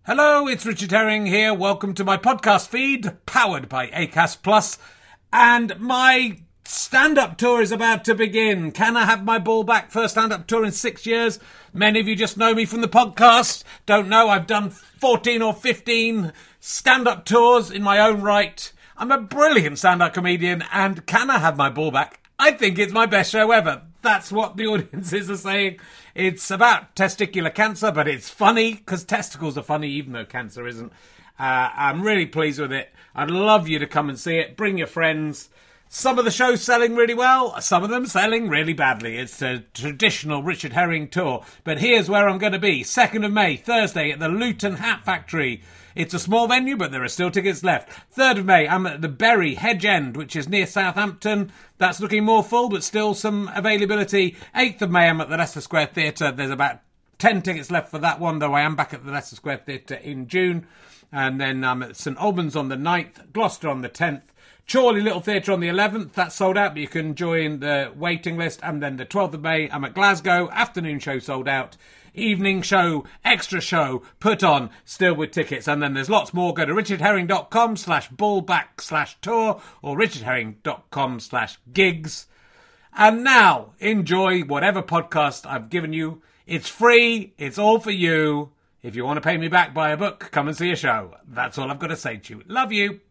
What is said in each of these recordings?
Hello, it's Richard Herring here. Welcome to my podcast feed, powered by Acast Plus. And my stand-up tour is about to begin. Can I have my ball back? First stand-up tour in 6 years. Many of you just know me from the podcast. Don't know, I've done 14 or 15 stand-up tours in my own right. I'm a brilliant stand-up comedian, and can I have my ball back? I think it's my best show ever. That's what the audiences are saying. It's about testicular cancer, but it's funny, because testicles are funny, even though cancer isn't. I'm really pleased with it. I'd love you to come and see it. Bring your friends. Some of the shows selling really well, some of them selling really badly. It's a traditional Richard Herring tour. But here's where I'm going to be. 2nd of May, Thursday, at the Luton Hat Factory. It's a small venue, but there are still tickets left. 3rd of May, I'm at the Bury Hedge End, which is near Southampton. That's looking more full, but still some availability. 8th of May, I'm at the Leicester Square Theatre. There's about 10 tickets left for that one, though I am back at the Leicester Square Theatre in June. And then I'm at St Albans on the 9th, Gloucester on the 10th. Chorley Little Theatre on the 11th, that's sold out, but you can join the waiting list. And then the 12th of May, I'm at Glasgow, afternoon show sold out, evening show, extra show, put on, still with tickets. And then there's lots more. Go to richardherring.com/ballback/tour or richardherring.com/gigs. And now, enjoy whatever podcast I've given you. It's free, it's all for you. If you want to pay me back, buy a book, come and see a show. That's all I've got to say to you. Love you.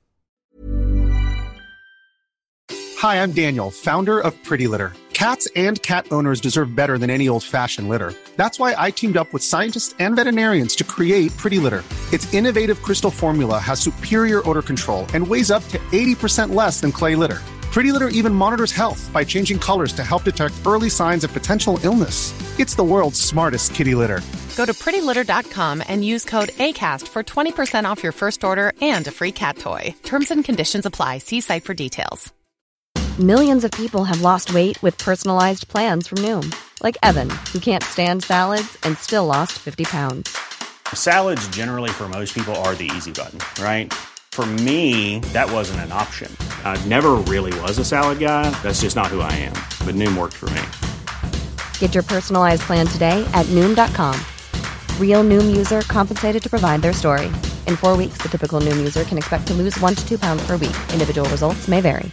Hi, I'm Daniel, founder of Pretty Litter. Cats and cat owners deserve better than any old-fashioned litter. That's why I teamed up with scientists and veterinarians to create Pretty Litter. Its innovative crystal formula has superior odor control and weighs up to 80% less than clay litter. Pretty Litter even monitors health by changing colors to help detect early signs of potential illness. It's the world's smartest kitty litter. Go to prettylitter.com and use code ACAST for 20% off your first order and a free cat toy. Terms and conditions apply. See site for details. Millions of people have lost weight with personalized plans from Noom. Like Evan, who can't stand salads and still lost 50 pounds. Salads generally for most people are the easy button, right? For me, that wasn't an option. I never really was a salad guy. That's just not who I am. But Noom worked for me. Get your personalized plan today at Noom.com. Real Noom user compensated to provide their story. In 4 weeks, the typical Noom user can expect to lose 1 to 2 pounds per week. Individual results may vary.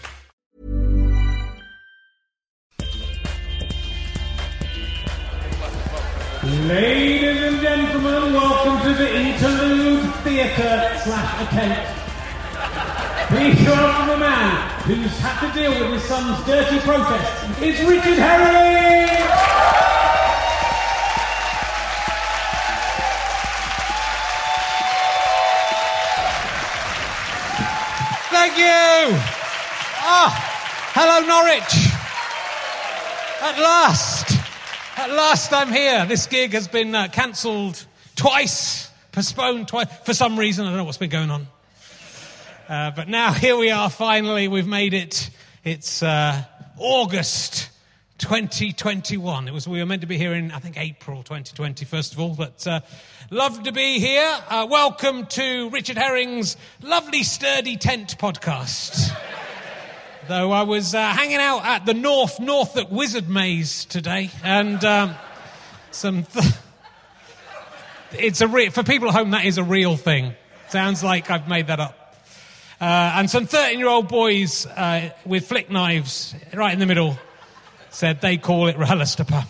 Ladies and gentlemen, welcome to the Interlude Theatre/Attempt. Please welcome the man who's had to deal with his son's dirty protests. It's Richard Herring! Thank you! Hello Norwich! At last I'm here. This gig has been cancelled twice, postponed twice, for some reason. I don't know what's been going on. But now here we are, finally, we've made it. It's August 2021. We were meant to be here in, I think, April 2020, first of all. But love to be here. Welcome to Richard Herring's Lovely Sturdy Tent podcast. Though I was hanging out at the Norfolk Wizard Maze today, and for people at home, that is a real thing. Sounds like I've made that up. And some 13-year-old boys with flick knives right in the middle said they call it RHLSTP.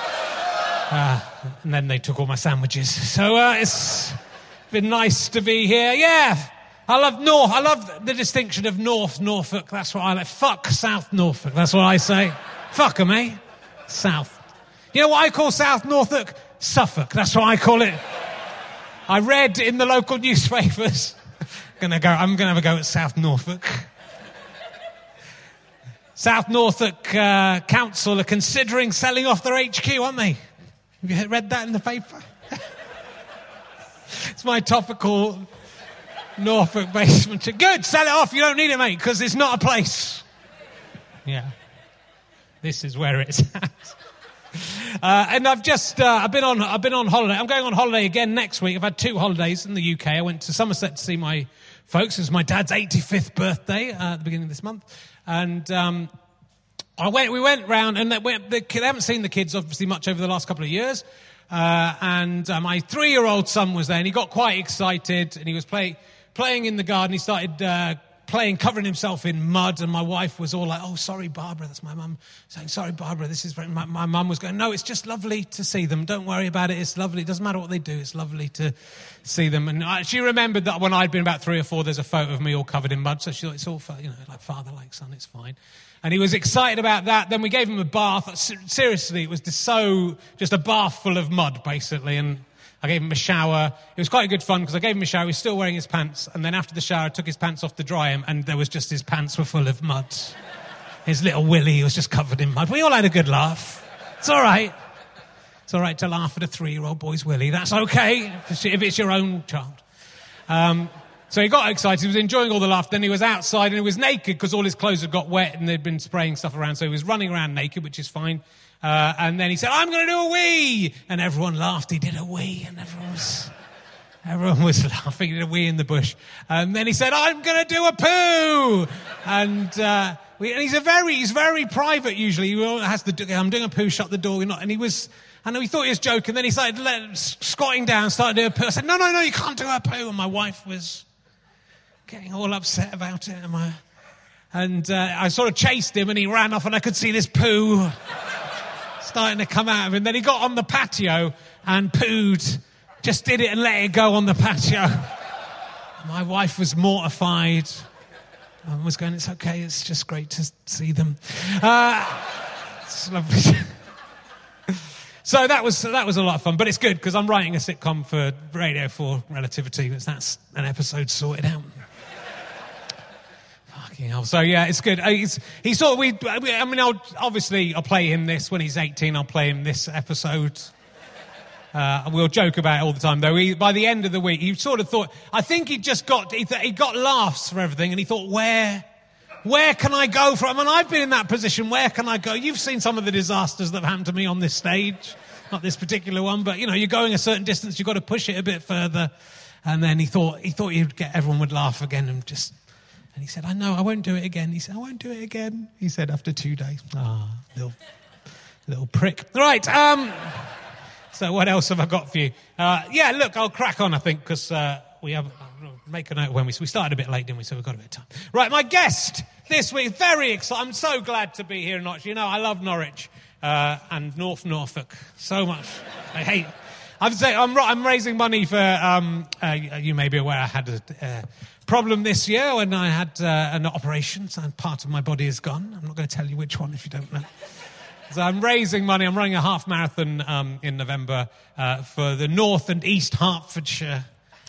And then they took all my sandwiches. So it's been nice to be here. Yeah. I love the distinction of Norfolk. That's what I like. Fuck South Norfolk. That's what I say. Fuck 'em, eh? South. You know what I call South Norfolk? Suffolk. That's what I call it. I read in the local newspapers. I'm gonna have a go at South Norfolk. South Norfolk Council are considering selling off their HQ, aren't they? Have you read that in the paper? It's my topical Norfolk basement. Good, sell it off. You don't need it, mate, because it's not a place. Yeah, this is where it's at. And I've been on holiday. I'm going on holiday again next week. I've had 2 holidays in the UK. I went to Somerset to see my folks. It was my dad's 85th birthday at the beginning of this month, and we went round, and they haven't seen the kids obviously much over the last couple of years. and my 3-year-old son was there, and he got quite excited, and he was playing in the garden. He started covering himself in mud, and my wife was all like, "Oh, sorry, Barbara." That's my mum saying, "Sorry, Barbara, this is very..." My mum was going, "No, it's just lovely to see them. Don't worry about it. It's lovely. It doesn't matter what they do. It's lovely to see them." And she remembered that when I'd been about 3 or 4, there's a photo of me all covered in mud, so she thought, it's all, like father, like son, it's fine. And he was excited about that. Then we gave him a bath. Seriously, it was just a bath full of mud, basically, and I gave him a shower. It was quite good fun because I gave him a shower. He was still wearing his pants. And then after the shower, I took his pants off to dry him, and there was just his pants were full of mud. His little willy was just covered in mud. We all had a good laugh. It's all right. It's all right to laugh at a 3-year-old boy's willy. That's okay if it's your own child. So he got excited. He was enjoying all the laughter. Then he was outside and he was naked because all his clothes had got wet and they'd been spraying stuff around. So he was running around naked, which is fine. And then he said, "I'm going to do a wee." And everyone laughed. He did a wee, and everyone was laughing. He did a wee in the bush. And then he said, "I'm going to do a poo." And he's very private usually. He has to "I'm doing a poo, shut the door." And I know he thought he was joking. Then he started squatting down, started doing a poo. I said, No, you can't do a poo. And my wife was getting all upset about it. And I sort of chased him, and he ran off, and I could see this poo starting to come out of him. Then he got on the patio and pooed. Just did it and let it go on the patio. My wife was mortified. I was going, "It's okay, it's just great to see them." It's lovely. So that was a lot of fun, but it's good because I'm writing a sitcom for Radio 4 Relativity, because that's an episode sorted out. Fucking hell. So yeah, it's good. I'll play him this when he's 18. I'll play him this episode. We'll joke about it all the time, though. By the end of the week, he sort of thought, I think he got laughs for everything, and he thought, where can I go from? And I've been in that position. Where can I go? You've seen some of the disasters that have happened to me on this stage. Not this particular one, but, you're going a certain distance. You've got to push it a bit further. And then he thought everyone would laugh again and he said, "I know, I won't do it again." He said, "I won't do it again." He said after 2 days. Little prick. Right. So what else have I got for you? Look, I'll crack on, I think, because we have... Make a note when we started a bit late, didn't we? So we've got a bit of time. Right, my guest this week, very excited. I'm so glad to be here in Norwich. I love Norwich and North Norfolk so much. I'm raising money for, you may be aware, I had a problem this year when I had an operation, so part of my body is gone. I'm not going to tell you which one if you don't know. So I'm raising money. I'm running a half marathon in November for the North and East Hertfordshire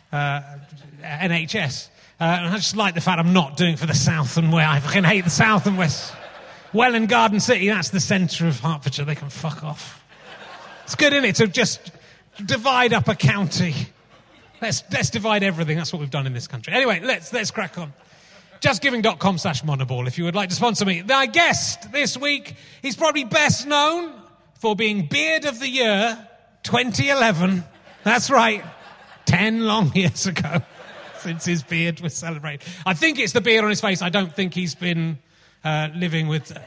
NHS. And I just like the fact I'm not doing it for the South and West. I fucking hate the South and West. Welland Garden City, that's the centre of Hertfordshire. They can fuck off. It's good, isn't it, to just divide up a county. Let's divide everything. That's what we've done in this country. Anyway, let's crack on. JustGiving.com/Moneyball if you would like to sponsor me. My guest this week, he's probably best known for being Beard of the Year 2011. That's right. 10 long years ago since his beard was celebrated. I think it's the beard on his face. I don't think he's been living with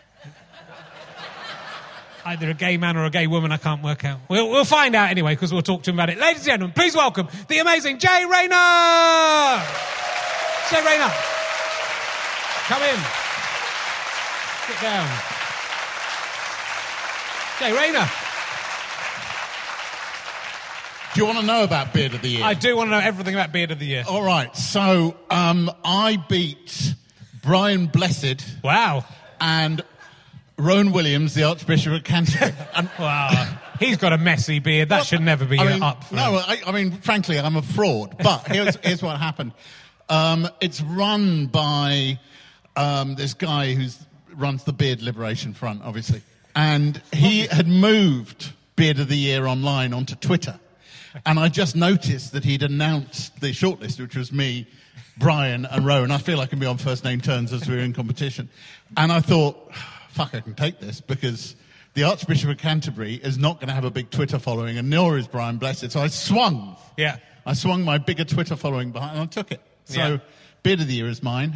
either a gay man or a gay woman. I can't work out. We'll find out anyway, because we'll talk to him about it. Ladies and gentlemen, please welcome the amazing Jay Rayner! Jay Rayner, come in. Sit down. Jay Rayner. Do you want to know about Beard of the Year? I do want to know everything about Beard of the Year. All right. So I beat Brian Blessed. Wow. And Rowan Williams, the Archbishop of Canterbury. Wow. He's got a messy beard. That should never be up for him. No, frankly, I'm a fraud. But here's what happened. It's run by this guy who runs the Beard Liberation Front, obviously. And he had moved Beard of the Year online onto Twitter. And I just noticed that he'd announced the shortlist, which was me, Brian, and Rowan. I feel I can be on first name terms as we're in competition. And I thought, fuck, I can take this, because the Archbishop of Canterbury is not going to have a big Twitter following, and nor is Brian Blessed. So I swung. Yeah. I swung my bigger Twitter following behind, and I took it. So Beard of the Year is mine.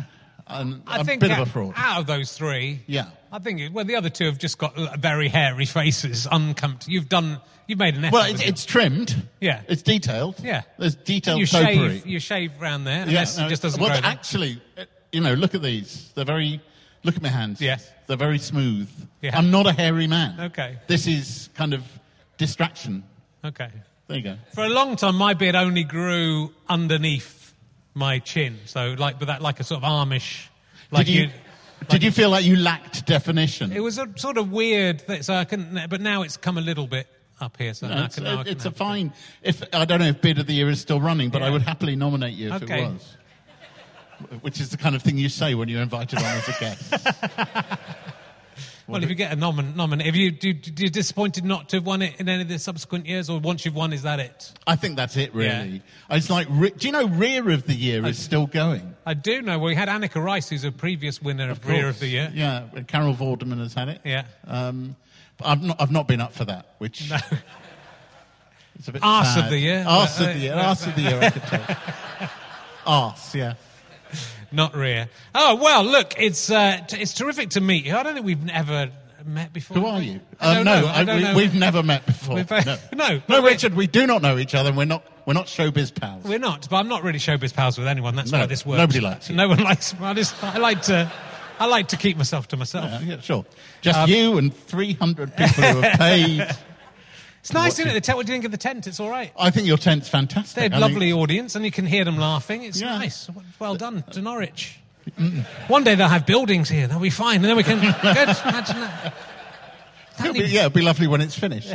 and I a think bit of a fraud. out of those three, Yeah. I think the other two have just got very hairy faces, uncomfortable. You've made an effort. Well, it's trimmed. Yeah. It's detailed. Yeah. There's detailed you topiary. shave around there, unless it just doesn't well, grow there. actually, look at these. They're very... Look at my hands. Yes. They're very smooth. Yeah. I'm not a hairy man. Okay. This is kind of distraction. Okay. There you go. For a long time, my beard only grew underneath my chin, so like a sort of Amish. Like Did you feel like you lacked definition? It was a sort of weird thing, so I couldn't. But now it's come a little bit up here, so now I can it's a have fine. If I don't know if Beard of the Year is still running, but Yeah. I would happily nominate you if Okay. it was. Which is the kind of thing you say when you're invited on as a guest. Well, if you get a nomination, if you're disappointed not to have won it in any of the subsequent years, or once you've won, is that it? I think that's it, really. Yeah. It's like, do you know Rear of the Year is still going? I do know. Well, we had Annika Rice, who's a previous winner of Rear of the Year. Yeah, and Carol Vorderman has had it. Yeah. But I've not been up for that, which... No. It's a bit Arse sad. of the Year. Arse of the Year. Arse of the Year, I could take. Arse, yeah. Not Rear. Oh, well, look, it's terrific to meet you. I don't think we've ever met before. Who are you? I don't know. We've never met before. No, Richard, we do not know each other, and we're not showbiz pals. We're not, but I'm not really showbiz pals with anyone. That's No, why this works. nobody likes you. No one likes me. I like to keep myself to myself. Yeah, sure. Just you and 300 people who have paid. It's nice, isn't it? What do you think of the tent? It's all right. I think your tent's fantastic. They're a lovely audience, and you can hear them laughing. It's Yeah. nice. Well done to Norwich. One day they'll have buildings here. They'll be fine, and then we can. Good. Imagine that. It'll be lovely when it's finished.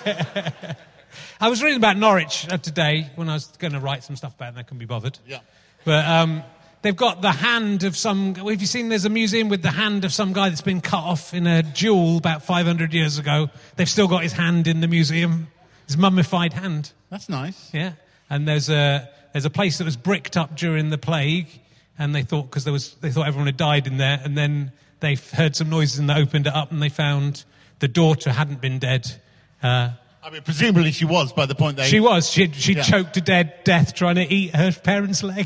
I was reading about Norwich today when I was going to write some stuff about it, and I couldn't be bothered. Yeah. But they've got the hand of some... Have you seen there's a museum with the hand of some guy that's been cut off in a duel about 500 years ago? They've still got his hand in the museum. His mummified hand. That's nice. Yeah. And there's a place that was bricked up during the plague, and they thought everyone had died in there, and then they heard some noises and they opened it up and they found the daughter hadn't been dead. I mean, presumably she was by the point they... She was. She choked to death trying to eat her parents' leg.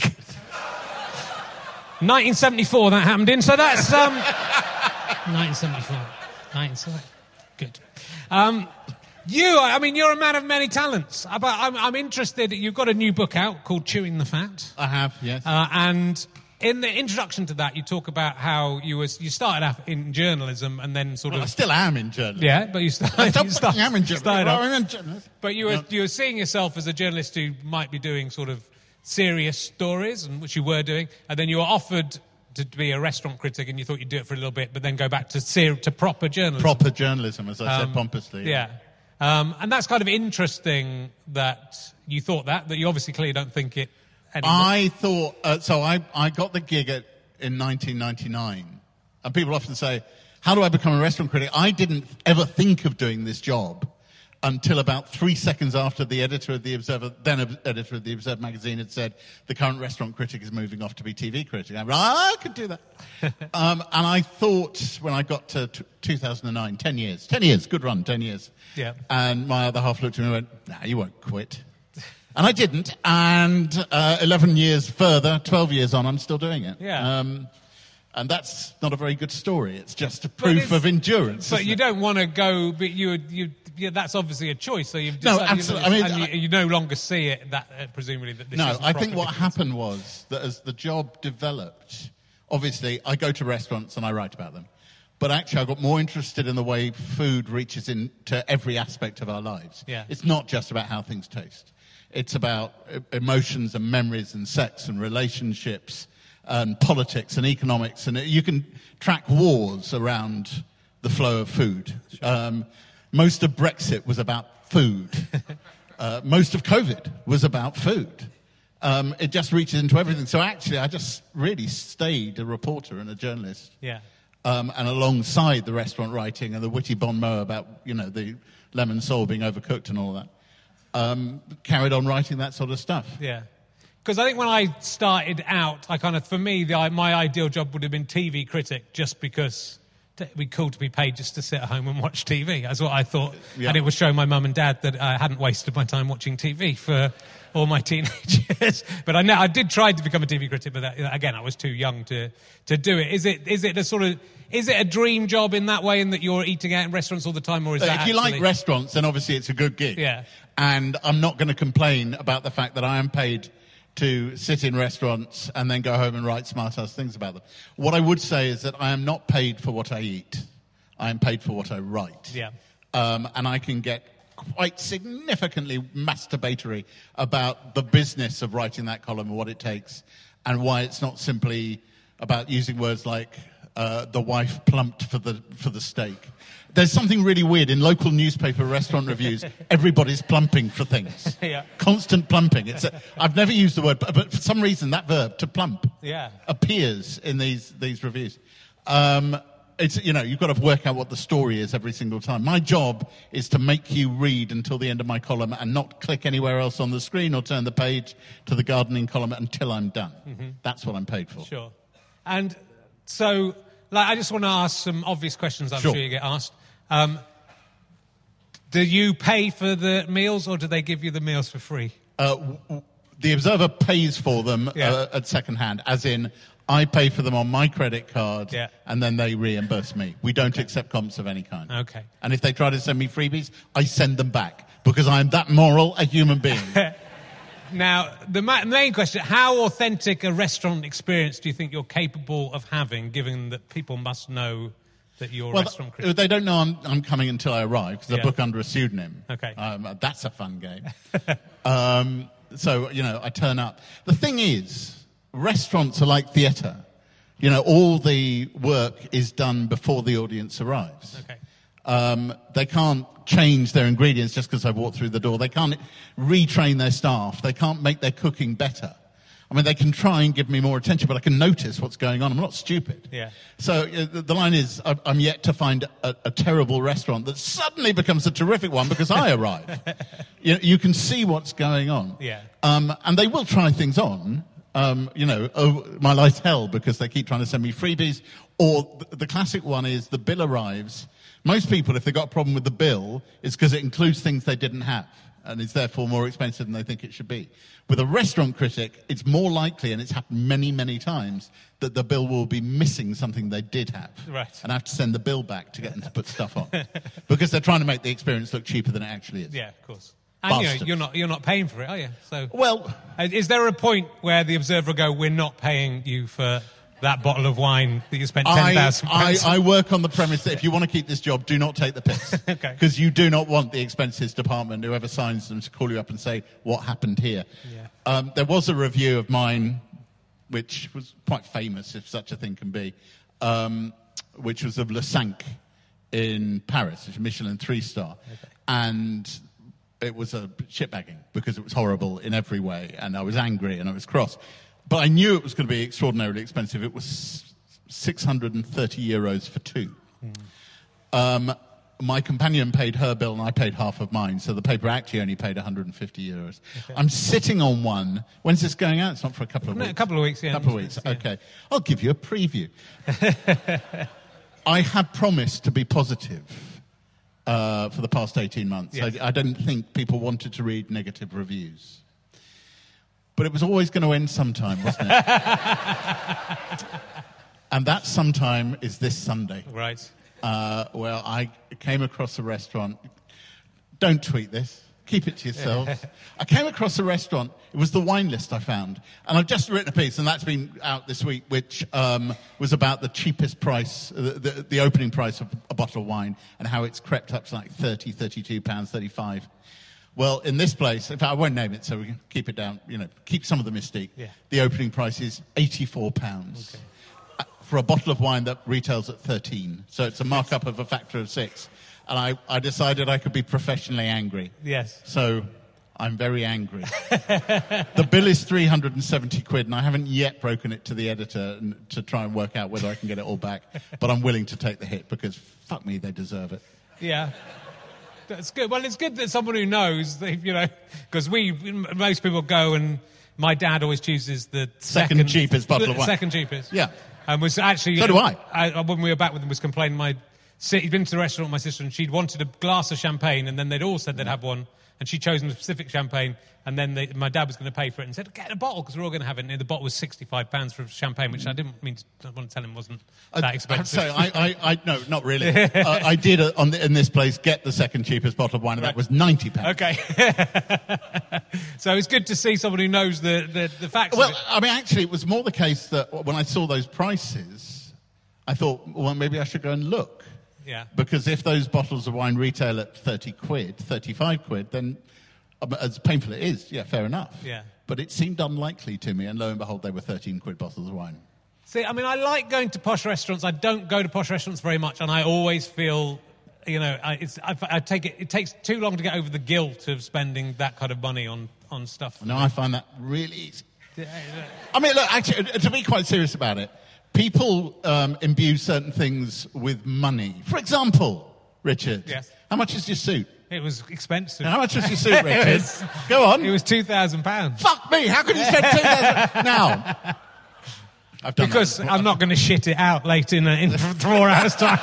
1974 that happened in, so that's 1974. Good. You're a man of many talents. But I'm interested. You've got a new book out called Chewing the Fat. I have, yes. And in the introduction to that, you talk about how you started out in journalism and then sort Well, I of... still am in journalism. Yeah, but you started... I am in journalism. But you were seeing yourself as a journalist who might be doing sort of serious stories, and which you were doing, and then you were offered to be a restaurant critic, and you thought you'd do it for a little bit, but then go back to proper journalism. Proper journalism, as I said pompously. Yeah. And that's kind of interesting that you thought that you obviously clearly don't think it anymore. I thought... I got the gig in 1999, and people often say, how do I become a restaurant critic? I didn't ever think of doing this job until about 3 seconds after the editor of the Observer, then editor of the Observer magazine, had said the current restaurant critic is moving off to be TV critic. I went, I could do that. And I thought when I got to 2009, 10 years, good run, 10 years. Yeah. And my other half looked at me and went, nah, you won't quit. And I didn't. And 11 years further, 12 years on, I'm still doing it. Yeah. And that's not a very good story. It's just a proof of endurance. But you don't want to go. But that's obviously a choice. So you've decided, no, absolutely. and you no longer see it that presumably that this. No, isn't I think proper what happened was that as the job developed, obviously I go to restaurants and I write about them, but actually I got more interested in the way food reaches into every aspect of our lives. Yeah. It's not just about how things taste. It's about emotions and memories and sex and relationships and politics and economics, and you can track wars around the flow of food. Sure. Most of Brexit was about food. Most of COVID was about food. It just reaches into everything. So actually, I just really stayed a reporter and a journalist. Yeah. And alongside the restaurant writing and the witty bon mot about, the lemon sole being overcooked and all that, carried on writing that sort of stuff. Yeah. Because I think when I started out, for me, my ideal job would have been TV critic, just because it'd be cool to be paid just to sit at home and watch TV. That's what I thought. Yeah. And it would show my mum and dad that I hadn't wasted my time watching TV for all my teenage years. But I did try to become a TV critic, but again, I was too young to do it. Is it a dream job in that way, in that you're eating out in restaurants all the time, or is that if you like restaurants, then obviously it's a good gig. Yeah. And I'm not going to complain about the fact that I am paid to sit in restaurants and then go home and write smart-ass things about them. What I would say is that I am not paid for what I eat. I am paid for what I write. Yeah. And I can get quite significantly masturbatory about the business of writing that column and what it takes, and why it's not simply about using words like the wife plumped for the steak. There's something really weird in local newspaper restaurant reviews. Everybody's plumping for things. Yeah. Constant plumping. I've never used the word, but for some reason that verb, to plump, appears in these reviews. It's, you've got to work out what the story is every single time. My job is to make you read until the end of my column and not click anywhere else on the screen or turn the page to the gardening column until I'm done. Mm-hmm. That's what I'm paid for. Sure. And so, I just want to ask some obvious questions I'm sure you get asked. Do you pay for the meals, or do they give you the meals for free? The Observer pays for them at second hand, as in I pay for them on my credit card, and then they reimburse me. We don't accept comps of any kind. Okay. And if they try to send me freebies, I send them back, because I'm that moral a human being. Now, the main question, how authentic a restaurant experience do you think you're capable of having, given that people must know that you're a restaurant critic? They don't know I'm coming until I arrive, because I book under a pseudonym. Okay. That's a fun game. So, I turn up. The thing is, restaurants are like theatre. All the work is done before the audience arrives. Okay. They can't change their ingredients just because I've walked through the door. They can't retrain their staff. They can't make their cooking better. I mean, they can try and give me more attention, but I can notice what's going on. I'm not stupid. Yeah. So the line is, I'm yet to find a terrible restaurant that suddenly becomes a terrific one because I arrive. You can see what's going on. Yeah. And they will try things on. My life's hell because they keep trying to send me freebies. Or the classic one is the bill arrives. Most people, if they've got a problem with the bill, it's because it includes things they didn't have, and it's therefore more expensive than they think it should be. With a restaurant critic, it's more likely, and it's happened many, many times, that the bill will be missing something they did have. Right. And I have to send the bill back to get them to put stuff on. Because they're trying to make the experience look cheaper than it actually is. Yeah, of course. And you're not paying for it, are you? So, well, is there a point where the Observer go, we're not paying you for that bottle of wine that you spent £10,000? I work on the premise that if you want to keep this job, do not take the piss. Okay. Because you do not want the expenses department, whoever signs them, to call you up and say, what happened here? Yeah. There was a review of mine, which was quite famous, if such a thing can be, which was of Le Cinq in Paris, which is a Michelin 3-star. Okay. And it was a shitbagging because it was horrible in every way, and I was angry and I was cross. But I knew it was going to be extraordinarily expensive. It was 630 euros for two. My companion paid her bill and I paid half of mine, so the paper actually only paid 150 euros. Okay. I'm sitting on one. When's this going out? It's not for a couple of weeks. A couple of weeks, yeah. A couple of weeks, okay. I'll give you a preview. I have promised to be positive for the past 18 months. Yes. I didn't think people wanted to read negative reviews. But it was always going to end sometime, wasn't it? And that sometime is this Sunday. Right. Where I came across a restaurant. Don't tweet this. Keep it to yourselves. I came across a restaurant. It was the wine list I found. And I've just written a piece, and that's been out this week, which was about the cheapest price, the opening price of a bottle of wine, and how it's crept up to like £30, £32, £35. Well, in this place, in fact, I won't name it, so we can keep it down, keep some of the mystique. Yeah. The opening price is £84 for a bottle of wine that retails at 13. So it's a markup of a factor of 6. And I decided I could be professionally angry. Yes. So I'm very angry. The bill is 370 quid, and I haven't yet broken it to the editor to try and work out whether I can get it all back. But I'm willing to take the hit because, fuck me, they deserve it. Yeah. That's good. Well, it's good that someone who knows, because most people go and my dad always chooses the second cheapest bottle of wine. Second cheapest. Yeah. And was actually... So do I. When we were back with him, was complaining, he'd been to the restaurant with my sister and she'd wanted a glass of champagne and then they'd all said they'd have one and she'd chosen a specific champagne, and then my dad was going to pay for it and said, get a bottle, because we're all going to have it. And the bottle was £65 for champagne, which I didn't want to tell him wasn't that expensive. I no, not really. I did, in this place, get the second cheapest bottle of wine, and that was £90. Okay. So it's good to see someone who knows the facts. Well, I mean, actually, it was more the case that when I saw those prices, I thought, well, maybe I should go and look. Yeah. Because if those bottles of wine retail at 30 quid, 35 quid, then as painful it is, yeah, fair enough. Yeah. But it seemed unlikely to me, and lo and behold, they were 13 quid bottles of wine. See, I mean, I like going to posh restaurants. I don't go to posh restaurants very much, and I always feel, I take it. It takes too long to get over the guilt of spending that kind of money on stuff. No, I find that really easy. I mean, look, actually, to be quite serious about it, people imbue certain things with money. For example, Richard. Yes. How much is your suit? It was expensive. How much was your suit, Richard? Go on. It was £2,000. Fuck me! How could you spend £2,000 now? I've done because that. I'm not going to shit it out late in 4 hours' time.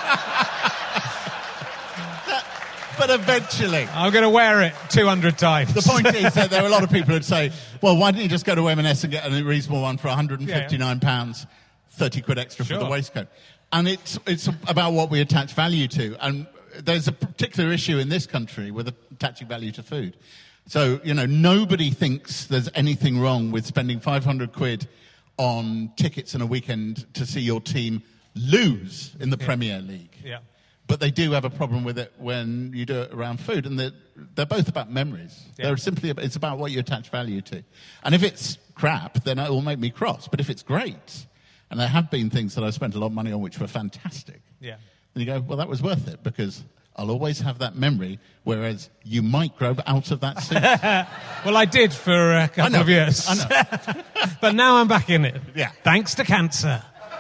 But eventually. I'm going to wear it 200 times. The point is that there are a lot of people who'd say, well, why didn't you just go to M&S and get a reasonable one for £159, 30 quid extra for the waistcoat? And it's about what we attach value to. And there's a particular issue in this country with attaching value to food. So, nobody thinks there's anything wrong with spending 500 quid on tickets in a weekend to see your team lose in the Premier League. Yeah. But they do have a problem with it when you do it around food, and they're both about memories. Yeah. It's about what you attach value to. And if it's crap, then it will make me cross. But if it's great, and there have been things that I've spent a lot of money on which were fantastic, then you go, well, that was worth it, because I'll always have that memory, whereas you might grow out of that suit. Well, I did for a couple of years. I know. But now I'm back in it. Yeah. Thanks to cancer.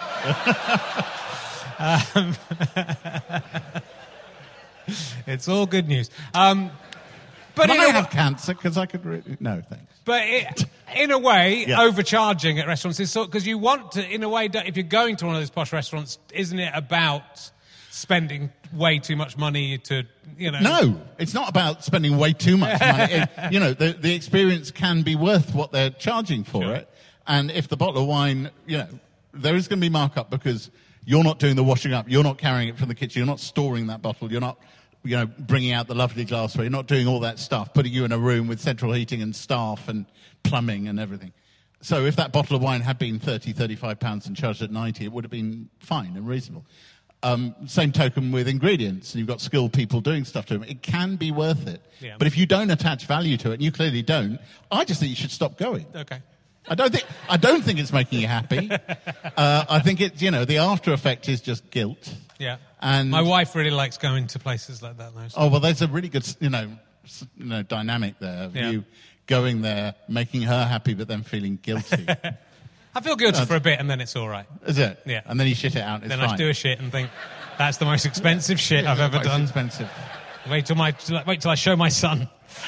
It's all good news. But I have cancer because I could really... No, thanks. But in a way, overcharging at restaurants is because you want to, in a way, if you're going to one of those posh restaurants, isn't it about spending way too much money to, No, it's not about spending way too much money. The experience can be worth what they're charging for it. And if the bottle of wine, there is going to be markup because you're not doing the washing up, you're not carrying it from the kitchen, you're not storing that bottle, you're not, bringing out the lovely glassware, you're not doing all that stuff, putting you in a room with central heating and staff and plumbing and everything. So if that bottle of wine had been £30, £35 and charged at 90, it would have been fine and reasonable. Same token with ingredients, and you've got skilled people doing stuff to them. It can be worth it. Yeah. But if you don't attach value to it, and you clearly don't, I just think you should stop going. Okay. I don't think it's making you happy. I think it's, the after effect is just guilt. Yeah. And my wife really likes going to places like that, though. So. Oh, well, there's a really good, dynamic there of you going there, making her happy, but then feeling guilty. I feel guilty for a bit, and then it's all right. Is it? Yeah. And then you shit it out. It's then fine. I do a shit and think that's the most expensive shit I've ever done. Expensive. Wait till I show my son.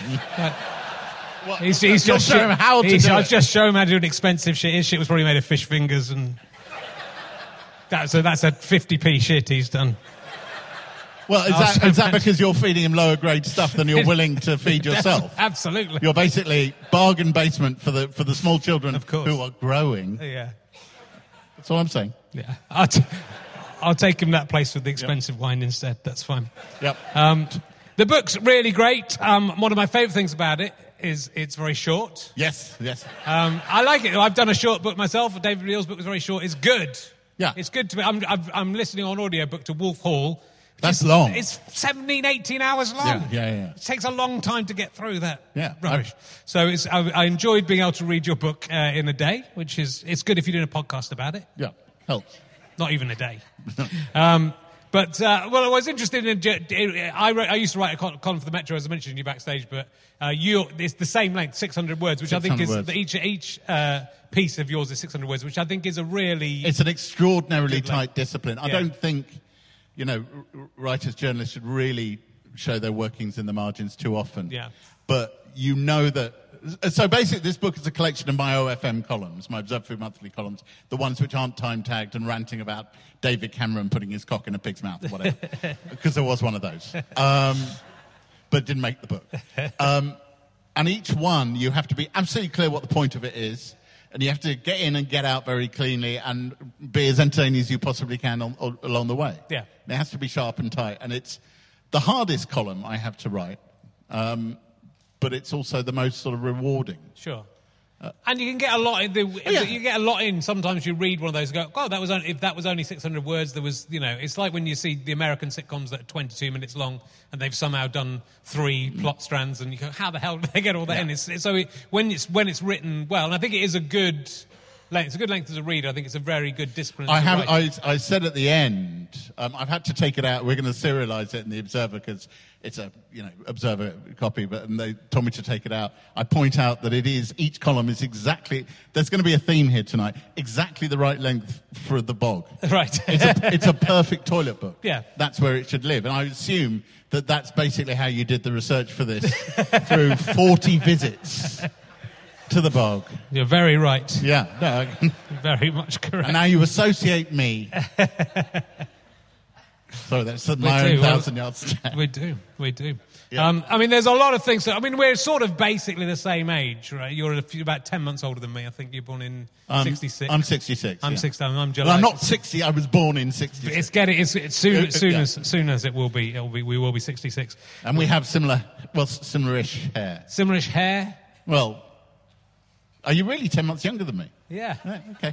He's just show him how to do it. I'll just show him how to do an expensive shit. His shit was probably made of fish fingers, and that's a 50p shit he's done. Well, is that because you're feeding him lower grade stuff than you're willing to feed yourself? Absolutely. You're basically bargain basement for the small children who are growing. Yeah. That's all I'm saying. Yeah. I'll take him that place with the expensive wine instead. That's fine. Yep. The book's really great. One of my favourite things about it is it's very short. Yes. I like it. I've done a short book myself. David Leal's book was very short. It's good. Yeah. It's good to me. I'm listening on audiobook to Wolf Hall. That's long. It's 17, 18 hours long. Yeah. It takes a long time to get through that rubbish. Right. So I enjoyed being able to read your book in a day, which it's good if you're doing a podcast about it. Yeah, helps. Not even a day. But I was interested in... I used to write a column for the Metro, as I mentioned you backstage, but it's the same length, 600 words, which I think is... Each piece of yours is 600 words, which I think is a really... It's an extraordinarily tight discipline. I don't think, writers, journalists should really show their workings in the margins too often. Yeah. But that... So basically, this book is a collection of my OFM columns, my Observe Food Monthly columns, the ones which aren't time-tagged and ranting about David Cameron putting his cock in a pig's mouth or whatever, because there was one of those. But but didn't make the book. And each one, you have to be absolutely clear what the point of it is, and you have to get in and get out very cleanly and be as entertaining as you possibly can along the way. Yeah. And it has to be sharp and tight, and it's the hardest column I have to write, but it's also the most sort of rewarding. Sure. And you can get a lot in. You get a lot in. Sometimes you read one of those and go, "Oh, if that was only 600 words, there was, It's like when you see the American sitcoms that are 22 minutes long, and they've somehow done 3 plot strands, and you go, "How the hell did they get all that in?" When it's written well, and I think it is a good length. It's a good length as a reader. I think it's a very good discipline. I said at the end, I've had to take it out. We're going to serialise it in the Observer because it's a Observer copy, and they told me to take it out. I point out that each column is exactly. There's going to be a theme here tonight. Exactly the right length for the bog. Right. It's a perfect toilet book. Yeah. That's where it should live, and I assume that that's basically how you did the research for this through 40 visits to the bog. You're very right. Yeah. No, very much correct. And now you associate me. Sorry, that's my own 1,000-yard stare. We do. Yeah. There's a lot of things. We're sort of basically the same age, right? You're about 10 months older than me. I think you're born in 66. I'm 66. I'm 60. I'm July. Well, I'm not 60. I was born in 66. It's soon as it will be. We will be 66. And we have similar-ish hair. Similar-ish hair. Well, are you really 10 months younger than me? Yeah. Okay.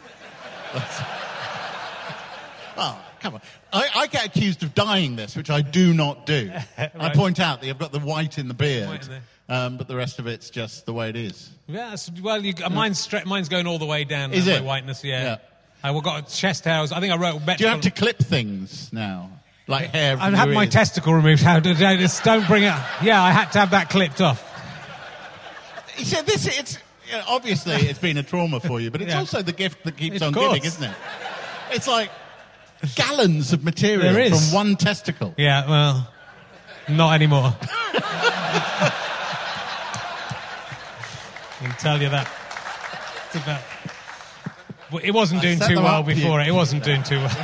Oh, come on. I get accused of dyeing this, which I do not do. Right. I point out that you've got the white in the beard, but the rest of it's just the way it is. Yes, well, mine's going all the way down. Is it? My whiteness, yeah. I've got chest hairs. I think I wrote... Do you have to clip things now? Like hair from I've had my testicle removed. Don't bring it... Yeah, I had to have that clipped off. You see, obviously it's been a trauma for you, but it's also the gift that keeps on giving, isn't it? It's like gallons of material from one testicle. Yeah, well, not anymore. I can tell you that. It wasn't doing too well before. It wasn't doing too well.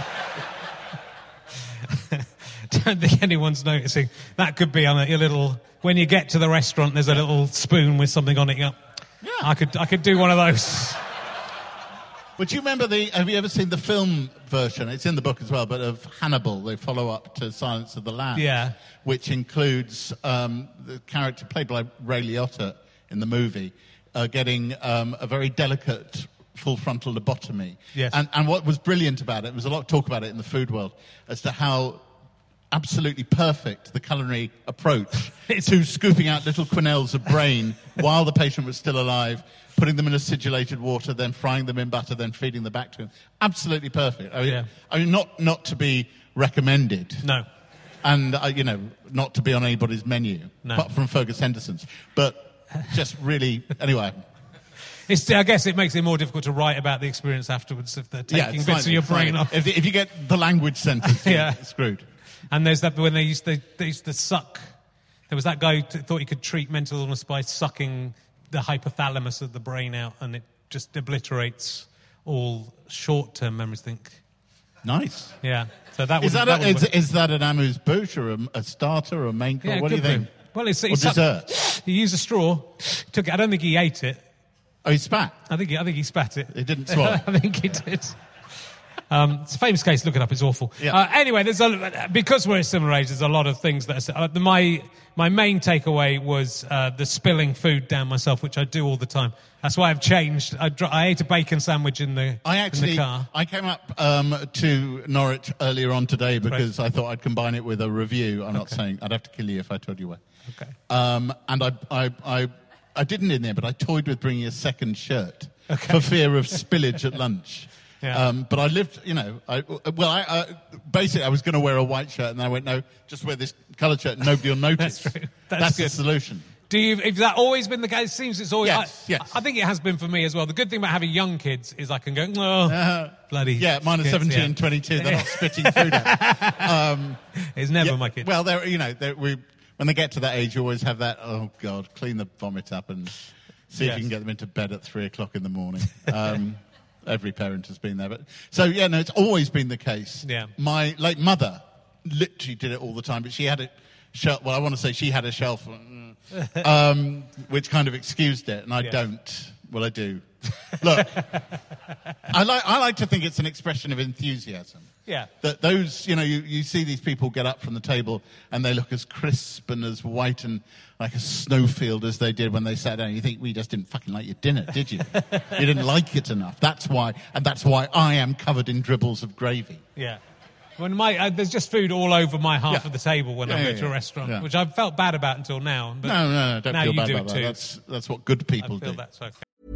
Don't think anyone's noticing. That could be on your little... When you get to the restaurant, there's a little spoon with something on it. Yeah. I could do one of those. Would you remember have you ever seen the film version? It's in the book as well, but of Hannibal, the follow-up to Silence of the Lambs. Yeah. Which includes the character played by Ray Liotta in the movie getting a very delicate full frontal lobotomy. Yes. And what was brilliant about it, there was a lot of talk about it in the food world, as to how absolutely perfect the culinary approach to scooping out little quenelles of brain while the patient was still alive, putting them in acidulated water, then frying them in butter, then feeding them back to him. Absolutely perfect. I mean, not to be recommended. No. And, not to be on anybody's menu, apart from Fergus Henderson's. But just really, anyway... I guess it makes it more difficult to write about the experience afterwards if they're taking bits of your brain off. If you get the language sentence, you're screwed. And there's that when they used to suck. There was that guy who thought he could treat mental illness by sucking the hypothalamus of the brain out, and it just obliterates all short-term memories. Nice. Yeah. So that is that an amuse-bouche or a starter or a main course? What do you think? Well, it's dessert. He used a straw. Took it. I don't think he ate it. Oh, he spat? I think he spat it. He didn't swallow? I think he did. It's a famous case. Look it up. It's awful. Yeah. Anyway, because we're at similar age, there's a lot of things that are... My main takeaway was the spilling food down myself, which I do all the time. That's why I've changed. I ate a bacon sandwich in the car. I came up to Norwich earlier on today because I thought I'd combine it with a review. I'm not saying... I'd have to kill you if I told you where. Okay. And I didn't in there, but I toyed with bringing a second shirt for fear of spillage at lunch. Yeah. But I lived, basically I was going to wear a white shirt, and I went, no, just wear this coloured shirt, and nobody will notice. That's true. That's the solution. Has that always been the case? It seems it's always... Yes. I think it has been for me as well. The good thing about having young kids is I can go, bloody... Yeah, mine are 17 and 22. They're not spitting food out. It's never my kids. Well, when they get to that age, you always have that, oh, God, clean the vomit up and see if you can get them into bed at 3 o'clock in the morning. Every parent has been there. But it's always been the case. Yeah. My late mother literally did it all the time, but she shelf. Well, I want to say she had a shelf, which kind of excused it, and I don't. Well, I do. Look, I like to think it's an expression of enthusiasm. Yeah. That those, you see these people get up from the table and they look as crisp and as white and like a snowfield as they did when they sat down. You think, we just didn't fucking like your dinner, did you? You didn't like it enough. That's why I am covered in dribbles of gravy. Yeah. When there's just food all over my half of the table when I go to a restaurant, which I've felt bad about until now. But no, don't now feel you bad do about it too. that. That's what good people I feel do. that's okay.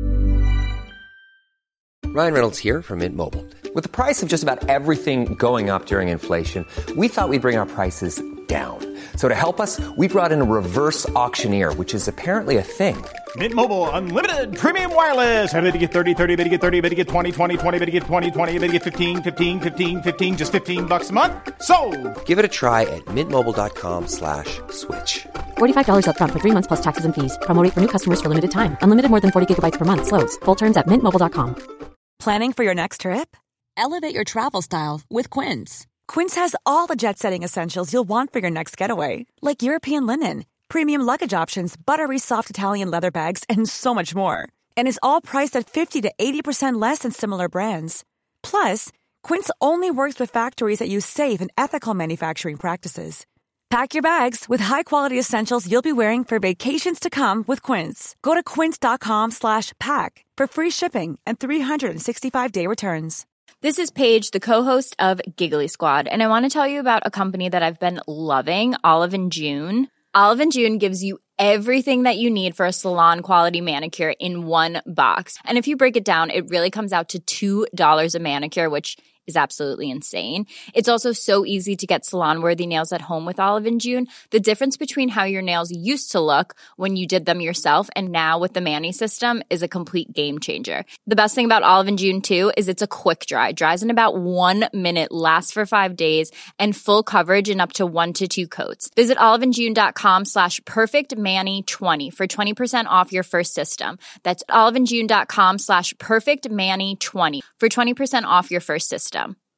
Ryan Reynolds here from Mint Mobile. With the price of just about everything going up during inflation, we thought we'd bring our prices down. So to help us, we brought in a reverse auctioneer, which is apparently a thing. Mint Mobile Unlimited Premium Wireless. How to get 30, 30, how to get 30, how to get 20, 20, 20, how to get 20, 20, how to get 15, 15, 15, 15, just $15 a month? Sold! Give it a try at mintmobile.com/switch. $45 up front for 3 months plus taxes and fees. Promo rate for new customers for limited time. Unlimited more than 40 gigabytes per month. Slows full terms at mintmobile.com. Planning for your next trip? Elevate your travel style with Quince. Quince has all the jet-setting essentials you'll want for your next getaway, like European linen, premium luggage options, buttery soft Italian leather bags, and so much more. And is all priced at 50 to 80% less than similar brands. Plus, Quince only works with factories that use safe and ethical manufacturing practices. Pack your bags with high-quality essentials you'll be wearing for vacations to come with Quince. Go to quince.com/pack for free shipping and 365-day returns. This is Paige, the co-host of Giggly Squad, and I want to tell you about a company that I've been loving, Olive & June. Olive & June gives you everything that you need for a salon-quality manicure in one box. And if you break it down, it really comes out to $2 a manicure, which is absolutely insane. It's also so easy to get salon-worthy nails at home with Olive & June. The difference between how your nails used to look when you did them yourself and now with the Mani system is a complete game changer. The best thing about Olive & June, too, is it's a quick dry. Dries in about 1 minute, lasts for 5 days, and full coverage in up to 1 to 2 coats. Visit oliveandjune.com/perfectmani20 for 20% off your first system. That's oliveandjune.com/perfectmani20 for 20% off your first system.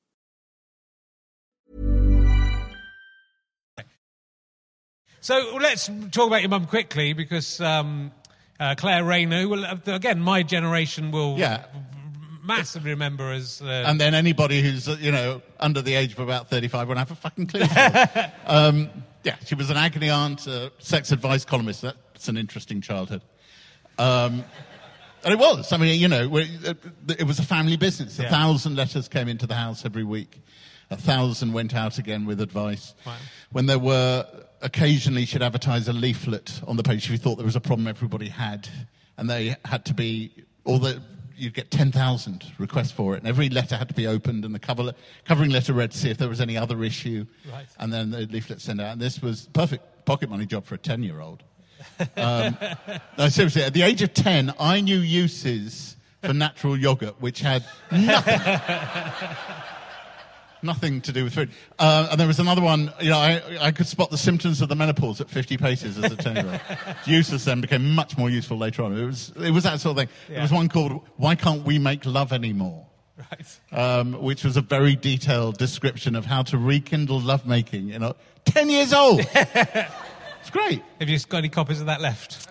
So let's talk about your mum quickly, because Claire Rayner, well, again, my generation will massively remember as... and then anybody who's, under the age of about 35 won't have a fucking clue. She was an agony aunt, sex advice columnist. That's an interesting childhood. And it was. I mean, it was a family business. 1,000 letters came into the house every week. 1,000 went out again with advice. Wow. When there were... Occasionally, she'd advertise a leaflet on the page if you thought there was a problem everybody had. And they had to be... you'd get 10,000 requests for it. And every letter had to be opened, and the covering letter read to see if there was any other issue. Right. And then the leaflet sent out. And this was perfect pocket money job for a 10-year-old. No, seriously, at the age of 10, I knew uses for natural yogurt, which had nothing to do with food. And there was another one, I could spot the symptoms of the menopause at 50 paces as a 10-year-old. Useless then, became much more useful later on. It was that sort of thing. Yeah. There was one called Why Can't We Make Love Anymore? Right. Which was a very detailed description of how to rekindle lovemaking. 10 years old! It's great. Have you got any copies of that left?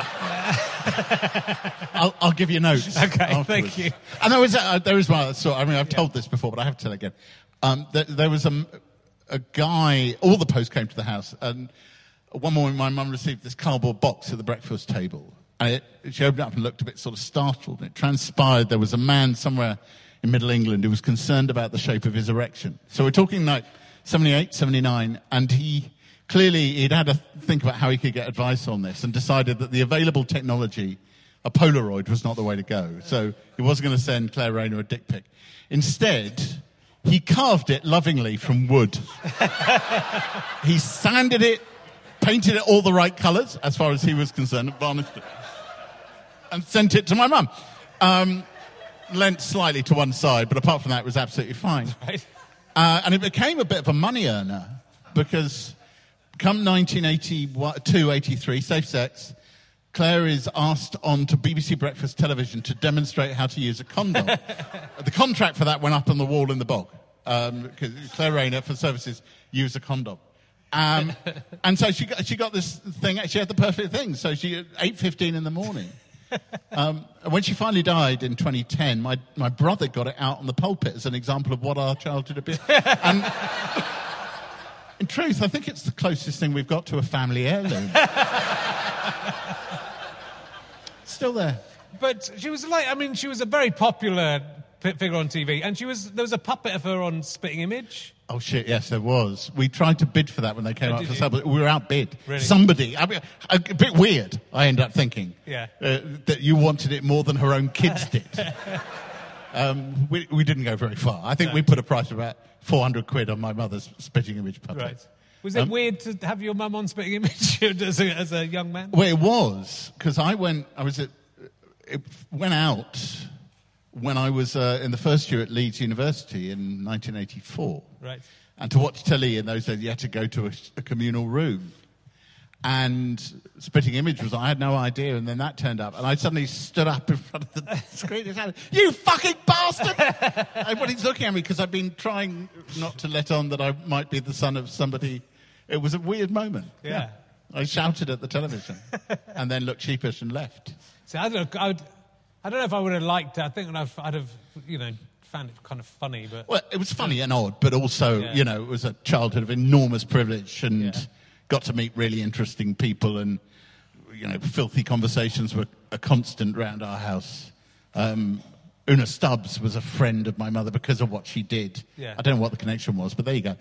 I'll give you notes. Okay, afterwards. Thank you. And there was one. So I've told this before, but I have to tell it again. There was a guy. All the posts came to the house, and one morning my mum received this cardboard box at the breakfast table. And she opened it up and looked a bit sort of startled. And it transpired there was a man somewhere in Middle England who was concerned about the shape of his erection. So we're talking like 78, 79, and he'd had to think about how he could get advice on this and decided that the available technology, a Polaroid, was not the way to go. So he wasn't going to send Claire Rayner a dick pic. Instead, he carved it lovingly from wood. He sanded it, painted it all the right colours, as far as he was concerned, and varnished it. And sent it to my mum. Leant slightly to one side, but apart from that, it was absolutely fine. Right. And it became a bit of a money earner, because... Come 1982-83, Safe Sex, Claire is asked on to BBC Breakfast Television to demonstrate how to use a condom. The contract for that went up on the wall in the bog, because Claire Rayner, for services, used a condom. And so she got this thing. She had the perfect thing. So she at 8:15 in the morning. When she finally died in 2010, my brother got it out on the pulpit as an example of what our childhood had been. And in truth, I think it's the closest thing we've got to a family heirloom. Still there. But she was she was a very popular figure on TV, and there was a puppet of her on Spitting Image. Oh, shit, yes, there was. We tried to bid for that when they came out for sale, but we were outbid. Really? Somebody, a bit weird, I ended up thinking, that you wanted it more than her own kids did. We didn't go very far. I think we put a price of about 400 quid on my mother's Spitting Image puppet. Right. Was it weird to have your mum on Spitting Image as a young man? Well, it was, because it went out when I was in the first year at Leeds University in 1984. Right. And to watch telly in those days, you had to go to a communal room. And Spitting Image was, I had no idea, and then that turned up. And I suddenly stood up in front of the screen and said, "You fucking bastard!" Everybody's looking at me because I've been trying not to let on that I might be the son of somebody. It was a weird moment. Yeah. I shouted at the television and then looked sheepish and left. See, I don't know if I would have liked it. I think I'd have, found it kind of funny. But well, it was funny and odd, but also, it was a childhood of enormous privilege and got to meet really interesting people, and filthy conversations were a constant around our house. Una Stubbs was a friend of my mother because of what she did. Yeah. I don't know what the connection was, but there you go.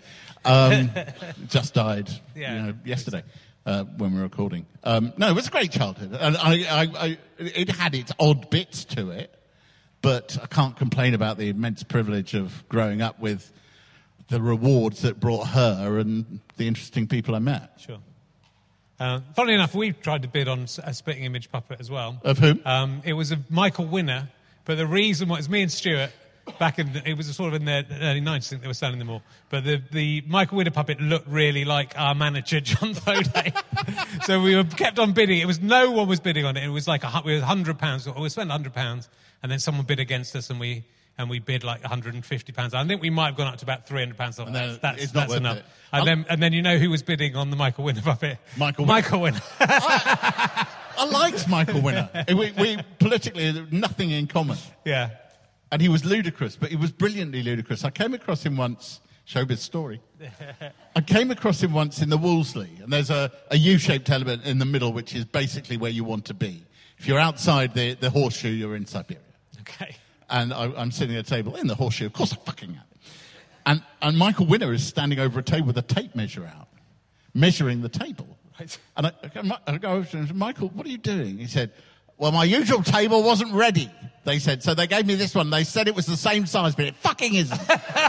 Just died yesterday. When we were recording. No, it was a great childhood. And it had its odd bits to it, but I can't complain about the immense privilege of growing up with the rewards that brought her and the interesting people I met. Sure. Funnily enough, we tried to bid on a Spitting Image puppet as well. Of whom? It was a Michael Winner, but the reason was me and Stuart... it was sort of in the early 90s, I think they were selling them all. But the Michael Winner puppet looked really like our manager, John Foday. So we kept on bidding. No one was bidding on it. It was like we were £100. We spent £100, and then someone bid against us, and we bid like £150. I think we might have gone up to about £300. That's enough. It. And then you know who was bidding on the Michael Winner puppet? Michael Winner. I liked Michael Winner. We politically had nothing in common. Yeah. And he was ludicrous, but he was brilliantly ludicrous. I came across him once, showbiz story. I came across him once in the Wolseley, and there's a U-shaped element in the middle, which is basically where you want to be. If you're outside the horseshoe, you're in Siberia. Okay. And I'm sitting at a table in the horseshoe. Of course I fucking am. And Michael Winner is standing over a table with a tape measure out, measuring the table. Right. And I go over to him and said, "Michael, what are you doing?" He said, "Well, my usual table wasn't ready," they said. "So they gave me this one. They said it was the same size, but it fucking isn't."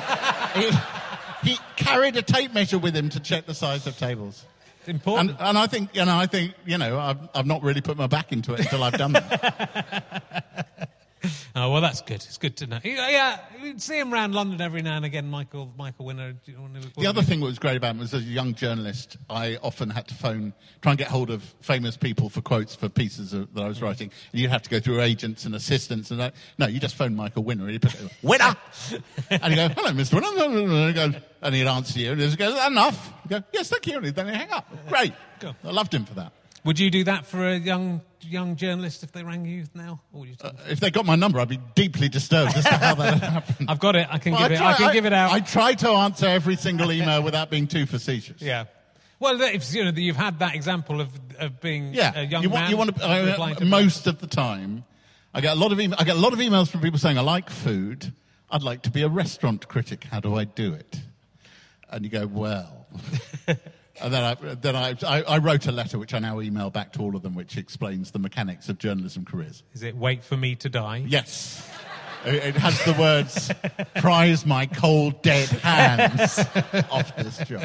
He carried a tape measure with him to check the size of tables. It's important. And I think, I've not really put my back into it until I've done that. Oh, well, that's good. It's good to know. Yeah, you see him around London every now and again, Michael Winner. The other thing that was great about him was, as a young journalist, I often had to try and get hold of famous people for quotes for pieces that I was writing. And you'd have to go through agents and assistants. And no, you just phone Michael Winner. And he'd put, "Winner!" And he'd go, "Hello, Mr. Winner." And he'd answer you. And he'd go, "Enough." He'd go, "Yes, thank you." And then he'd hang up. Great. Cool. I loved him for that. Would you do that for a young journalist if they rang you now? Or if they got my number, I'd be deeply disturbed as to how that happened. I've got it. I can give it out. I try to answer every single email without being too facetious. Yeah. Well, if you've had that example of being a young man. You want to, most of the time, I get a lot of emails from people saying, "I like food. I'd like to be a restaurant critic. How do I do it?" And you go, "Well." And then I wrote a letter which I now email back to all of them, which explains the mechanics of journalism careers. Is it "Wait for me to die"? Yes. It has the words, "Prize my cold, dead hands off this job."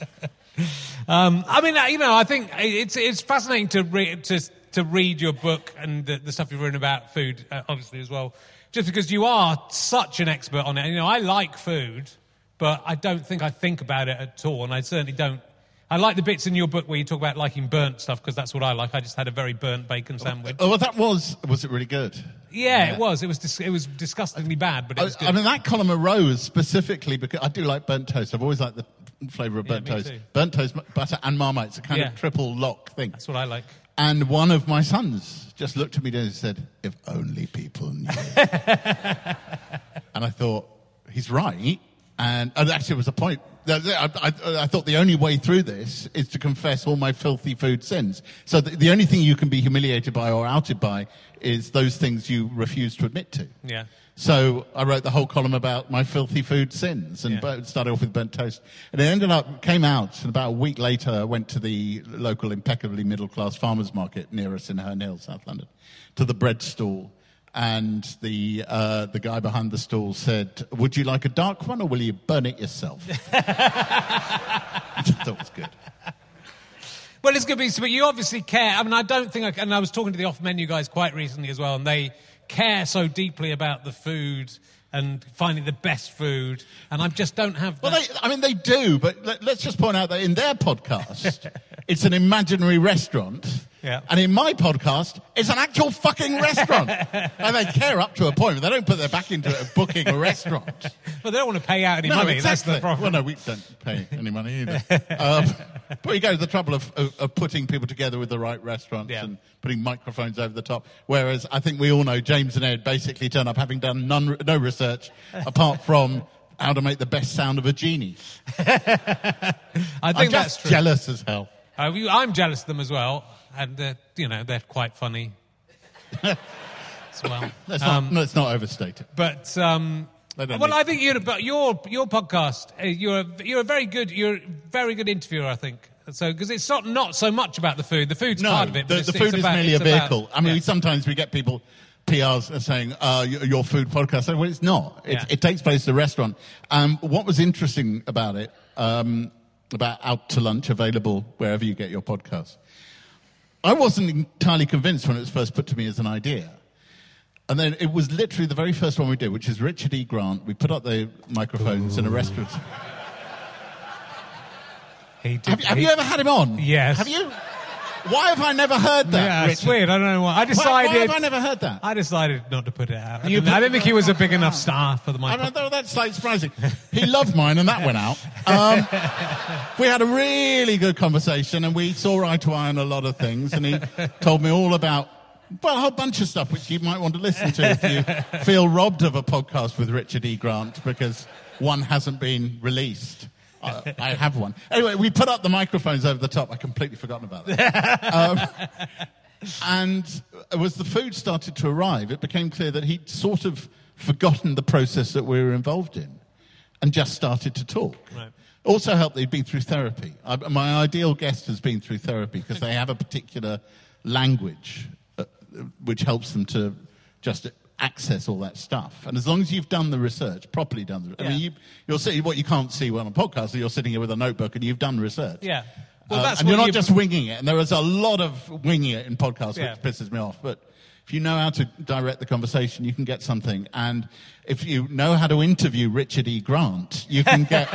I think it's fascinating to read your book and the stuff you've written about food, obviously, as well, just because you are such an expert on it. I like food, but I don't think I think about it at all, and I certainly don't. I like the bits in your book where you talk about liking burnt stuff, because that's what I like. I just had a very burnt bacon sandwich. Oh, was it really good? Yeah, it was. It was disgustingly bad, but it was good. I mean, that column arose specifically because I do like burnt toast. I've always liked flavour of burnt toast. Too. Burnt toast, butter and Marmite. It's a kind of triple lock thing. That's what I like. And one of my sons just looked at me and said, "If only people knew." And I thought, he's right. And actually, it was a point. I thought the only way through this is to confess all my filthy food sins. So the only thing you can be humiliated by or outed by is those things you refuse to admit to. Yeah. So I wrote the whole column about my filthy food sins and started off with burnt toast. And it came out, and about a week later I went to the local impeccably middle-class farmers market near us in Herne Hill, South London, to the bread stall. And the guy behind the stall said, "Would you like a dark one or will you burn it yourself?" Which I thought was good. Well, it's good, but you obviously care. I mean, I don't think, and I was talking to the off-menu guys quite recently as well, and they care so deeply about the food and finding the best food, and I just don't have that. Well, they do, but let's just point out that in their podcast, it's an imaginary restaurant. Yeah. And in my podcast, it's an actual fucking restaurant. And they care up to a point, but they don't put their back into it of booking a restaurant. Well, they don't want to pay out any money. Exactly. That's the problem. Well, no, we don't pay any money either. But you go to the trouble of putting people together with the right restaurants and putting microphones over the top. Whereas I think we all know James and Ed basically turn up having done no research apart from how to make the best sound of a genie. I think that's true. Jealous as hell. I'm jealous of them as well. And, they're quite funny as well. Let's not overstate it. But, I think your podcast, you're a very good interviewer, I think. So, because it's not so much about the food. The food's part of it. The food is merely a vehicle. Sometimes we get people, PRs, saying, your food podcast. Well, it's not. It takes place at a restaurant. What was interesting about it, about Out to Lunch, available wherever you get your podcast, I wasn't entirely convinced when it was first put to me as an idea. And then it was literally the very first one we did, which is Richard E. Grant. We put up the microphones in a restaurant. Have you ever had him on? Yes. Have you? Why have I never heard that? Yeah, it's weird. I don't know why. Why have I never heard that? I decided not to put it out. I didn't think he was a big enough star for the microphone. That's slightly surprising. He loved mine, and that went out. We had a really good conversation, and we saw eye to eye on a lot of things, and he told me all about, a whole bunch of stuff which you might want to listen to if you feel robbed of a podcast with Richard E. Grant because one hasn't been released. I have one. Anyway, we put up the microphones over the top. I completely forgotten about that. And as the food started to arrive, it became clear that he'd sort of forgotten the process that we were involved in and just started to talk. Right. Also helped that he'd been through therapy. My ideal guest has been through therapy because they have a particular language which helps them to just access all that stuff. And as long as you've done the research, properly done the research, you'll see what you can't see on a podcast, so you're sitting here with a notebook and you've done research. Yeah. Well, that's and you're not just winging it. And there is a lot of winging it in podcasts, which pisses me off. But if you know how to direct the conversation, you can get something. And if you know how to interview Richard E. Grant, you can get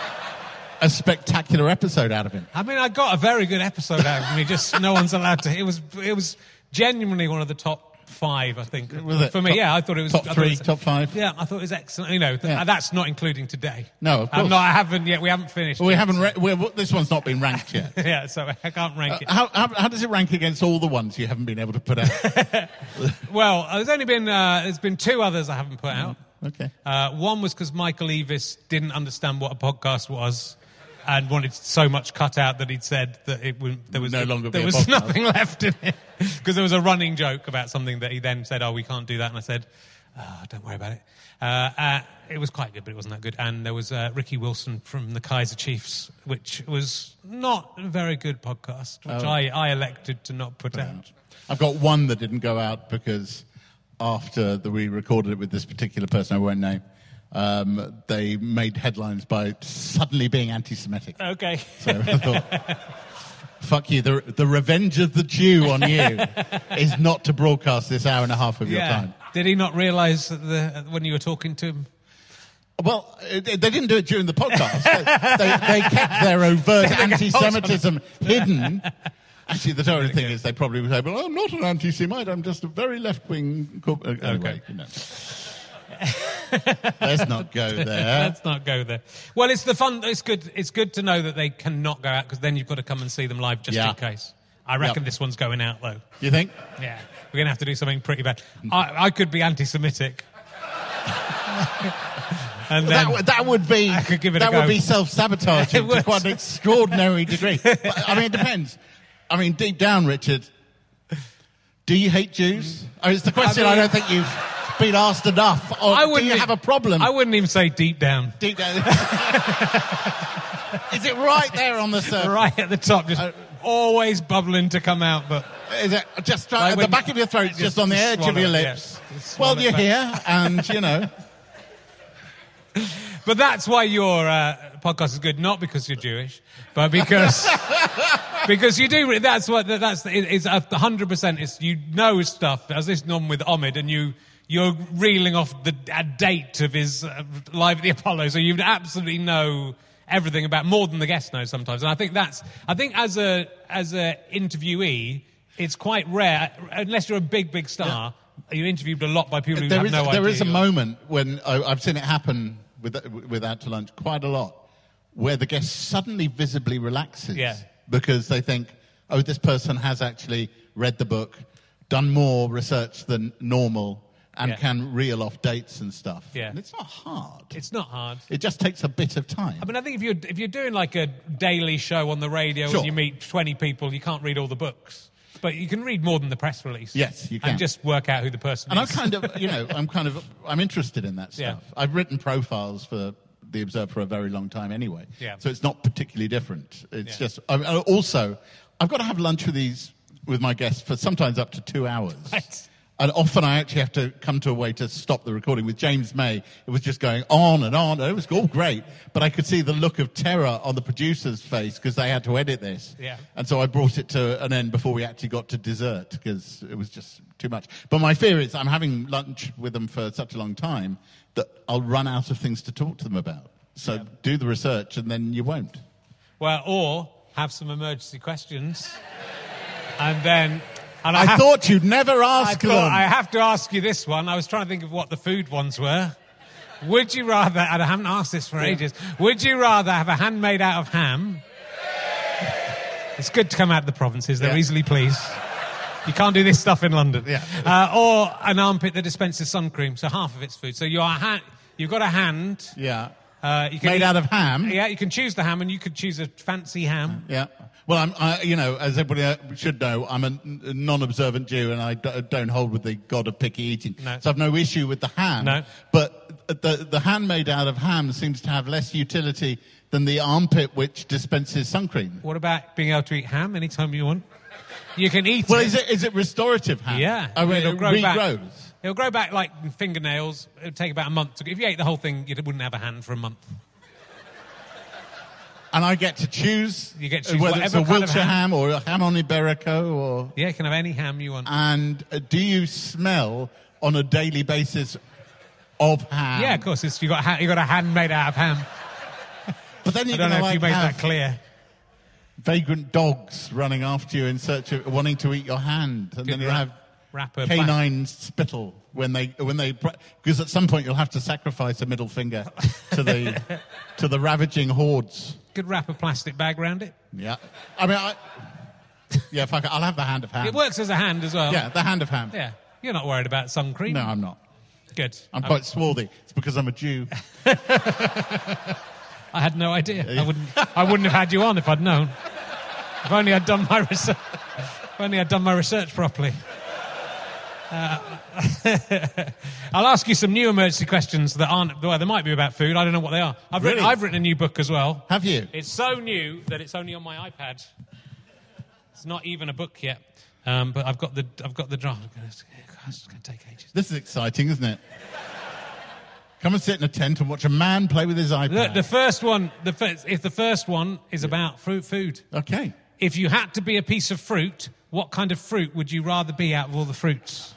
a spectacular episode out of him. I mean, I got a very good episode out of him. Just no one's allowed to. It was genuinely one of the top 5, I think. Was it? For me, I thought it was... Top 3, top 5? Yeah, I thought it was excellent. That's not including today. No, of course. I haven't yet. We haven't finished. Well, this one's not been ranked yet. Yeah, so I can't rank it. How does it rank against all the ones you haven't been able to put out? Well, there's been 2 others I haven't put out. Okay. One was because Michael Eavis didn't understand what a podcast was and wanted so much cut out that he'd said that there was nothing left in it. Because there was a running joke about something that he then said, we can't do that. And I said, don't worry about it. It was quite good, but it wasn't that good. And there was Ricky Wilson from the Kaiser Chiefs, which was not a very good podcast, which I elected to not put out. I've got one that didn't go out because after we recorded it with this particular person I won't name, they made headlines by suddenly being anti-Semitic. Okay. So I thought, fuck you, the revenge of the Jew on you is not to broadcast this hour and a half of your time. Did he not realise when you were talking to him? Well, they didn't do it during the podcast. they kept their overt anti-Semitism hidden. Actually, the terrible thing is they probably would say, well, I'm not an anti-Semite, I'm just a very left-wing... Anyway, okay. Let's not go there. Let's not go there. Well, it's the fun. It's good. It's good to know that they cannot go out because then you've got to come and see them live just in case. I reckon this one's going out though. You think? Yeah, we're going to have to do something pretty bad. I could be anti-Semitic. And that would be I could give it that a go. would be self-sabotaging to quite an extraordinary degree. But, I mean, it depends. I mean, deep down, Richard, do you hate Jews? It's the question I don't think you've been asked enough. Or do you have a problem? I wouldn't even say deep down. Deep down. Is it right there on the surface? Right at the top, just always bubbling to come out, but... Is it just at the back of your throat, just on the edge of your lips? Yeah, well, you're here, and, you know... But that's why your podcast is good, not because you're Jewish, but because because you do. It's 100%. It's, you know stuff, as this one with Omid, and you're reeling off a date of his Live at the Apollo, so you absolutely know everything about more than the guest knows sometimes. And I think as a interviewee, it's quite rare unless you're a big star. Yeah. You're interviewed a lot by people who have no idea. There is a moment when I've seen it happen with Out to Lunch quite a lot, where the guest suddenly visibly relaxes because they think, oh, this person has actually read the book, done more research than normal, and can reel off dates and stuff. Yeah. And it's not hard. It's not hard. It just takes a bit of time. I mean, I think if you're doing like a daily show on the radio and you meet 20 people, you can't read all the books. But you can read more than the press release. Yes, you can. And just work out who the person is. And I'm interested in that stuff. Yeah. I've written profiles for The Observer for a very long time anyway. Yeah. So it's not particularly different. It's just... also, I've got to have lunch with my guests for sometimes up to 2 hours. Right. And often I actually have to come to a way to stop the recording. With James May, it was just going on and on. And it was all great. But I could see the look of terror on the producer's face because they had to edit this. Yeah. And so I brought it to an end before we actually got to dessert because it was just too much. But my fear is I'm having lunch with them for such a long time that I'll run out of things to talk to them about. So do the research and then you won't. Well, or have some emergency questions and then... And I thought you'd never ask them. I have to ask you this one. I was trying to think of what the food ones were. Would you rather, and I haven't asked this for ages, would you rather have a hand made out of ham? It's good to come out of the provinces. They're easily pleased. You can't do this stuff in London. Yeah. Or an armpit that dispenses sun cream, so half of it's food. So you've got a hand. Yeah. You can made out of ham? Yeah, you can choose the ham, and you could choose a fancy ham. Yeah. Well, as everybody should know, I'm a non-observant Jew, and I don't hold with the god of picky eating. No. So I've no issue with the ham. No. But the hand made out of ham seems to have less utility than the armpit which dispenses sun cream. What about being able to eat ham anytime you want? You can eat it. Is it restorative ham? Yeah. Oh, it'll grow regrows. Back. It'll grow back like fingernails. It'll take about a month. If you ate the whole thing, you wouldn't have a hand for a month. And I get to choose, whether it's a Wiltshire ham or a ham on Iberico or... Yeah, you can have any ham you want. And do you smell on a daily basis of ham? Yeah, of course. You've got a hand made out of ham. But then I don't know if you made that clear. Vagrant dogs running after you in search of wanting to eat your hand. And then you'll have canine spittle when they because at some point you'll have to sacrifice a middle finger to the ravaging hordes. Could wrap a plastic bag around it. Yeah. I mean, I'll have the hand of ham. It works as a hand as well. Yeah, the hand of ham. Yeah. You're not worried about sun cream? No, I'm not. Good. I'm quite swarthy. It's because I'm a Jew. I had no idea. I wouldn't have had you on if I'd known. If only I'd done my research. If only I'd done my research properly. I'll ask you some new emergency questions that aren't... Well, they might be about food. I don't know what they are. I've written a new book as well. Have you? It's so new that it's only on my iPad. It's not even a book yet. But I've got the draft. It's going to take ages. This is exciting, isn't it? Come and sit in a tent and watch a man play with his iPad. Look, the first one is about food. Okay. If you had to be a piece of fruit, what kind of fruit would you rather be out of all the fruits?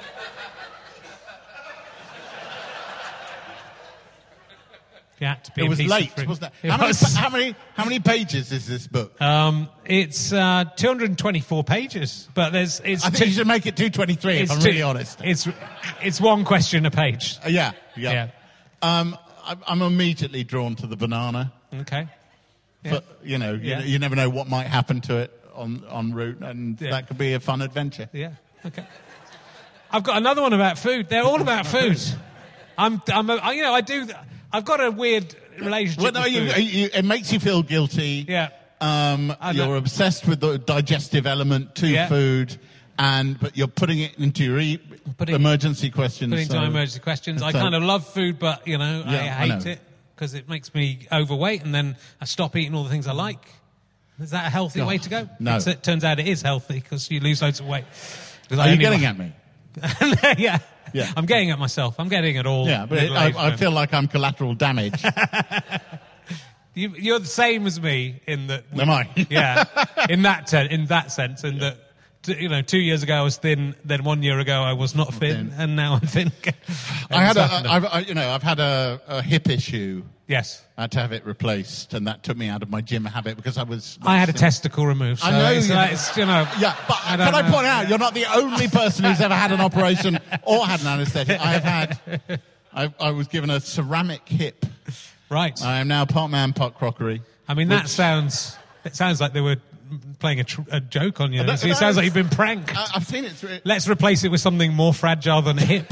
You had to be it a was piece late, of fruit. wasn't it? How many pages is this book? It's 224 pages, but I think you should make it 223. If I'm really honest. It's one question a page. Yeah. I'm immediately drawn to the banana. Okay. Yeah. But, you never know what might happen to it en route, and that could be a fun adventure. Yeah, okay. I've got another one about food. They're all about food. I've got a weird relationship with food. It makes you feel guilty. Yeah. You're obsessed with the digestive element to food, but you're putting it into your emergency questions. Putting into my emergency questions. I kind of love food, but, I hate it because it makes me overweight, and then I stop eating all the things I like. Is that a healthy way to go? No. It turns out it is healthy because you lose loads of weight. Are you getting at me? Yeah. I'm getting at myself. I'm getting at all. Yeah, but I feel like I'm collateral damage. You're the same as me in that. Am I? Yeah, in that sense, in that. 2 years ago I was thin. Then 1 year ago I was not thin, and now I'm thin. I've had a hip issue. Yes, I had to have it replaced, and that took me out of my gym habit because I had a testicle removed. So I know. Yeah, but can I point out, you're not the only person who's ever had an operation or had an anaesthetic. I was given a ceramic hip. Right. I am now part man, part crockery. I mean, it sounds like they were playing a joke on you. It sounds like you've been pranked. I've seen it. Let's replace it with something more fragile than a hip.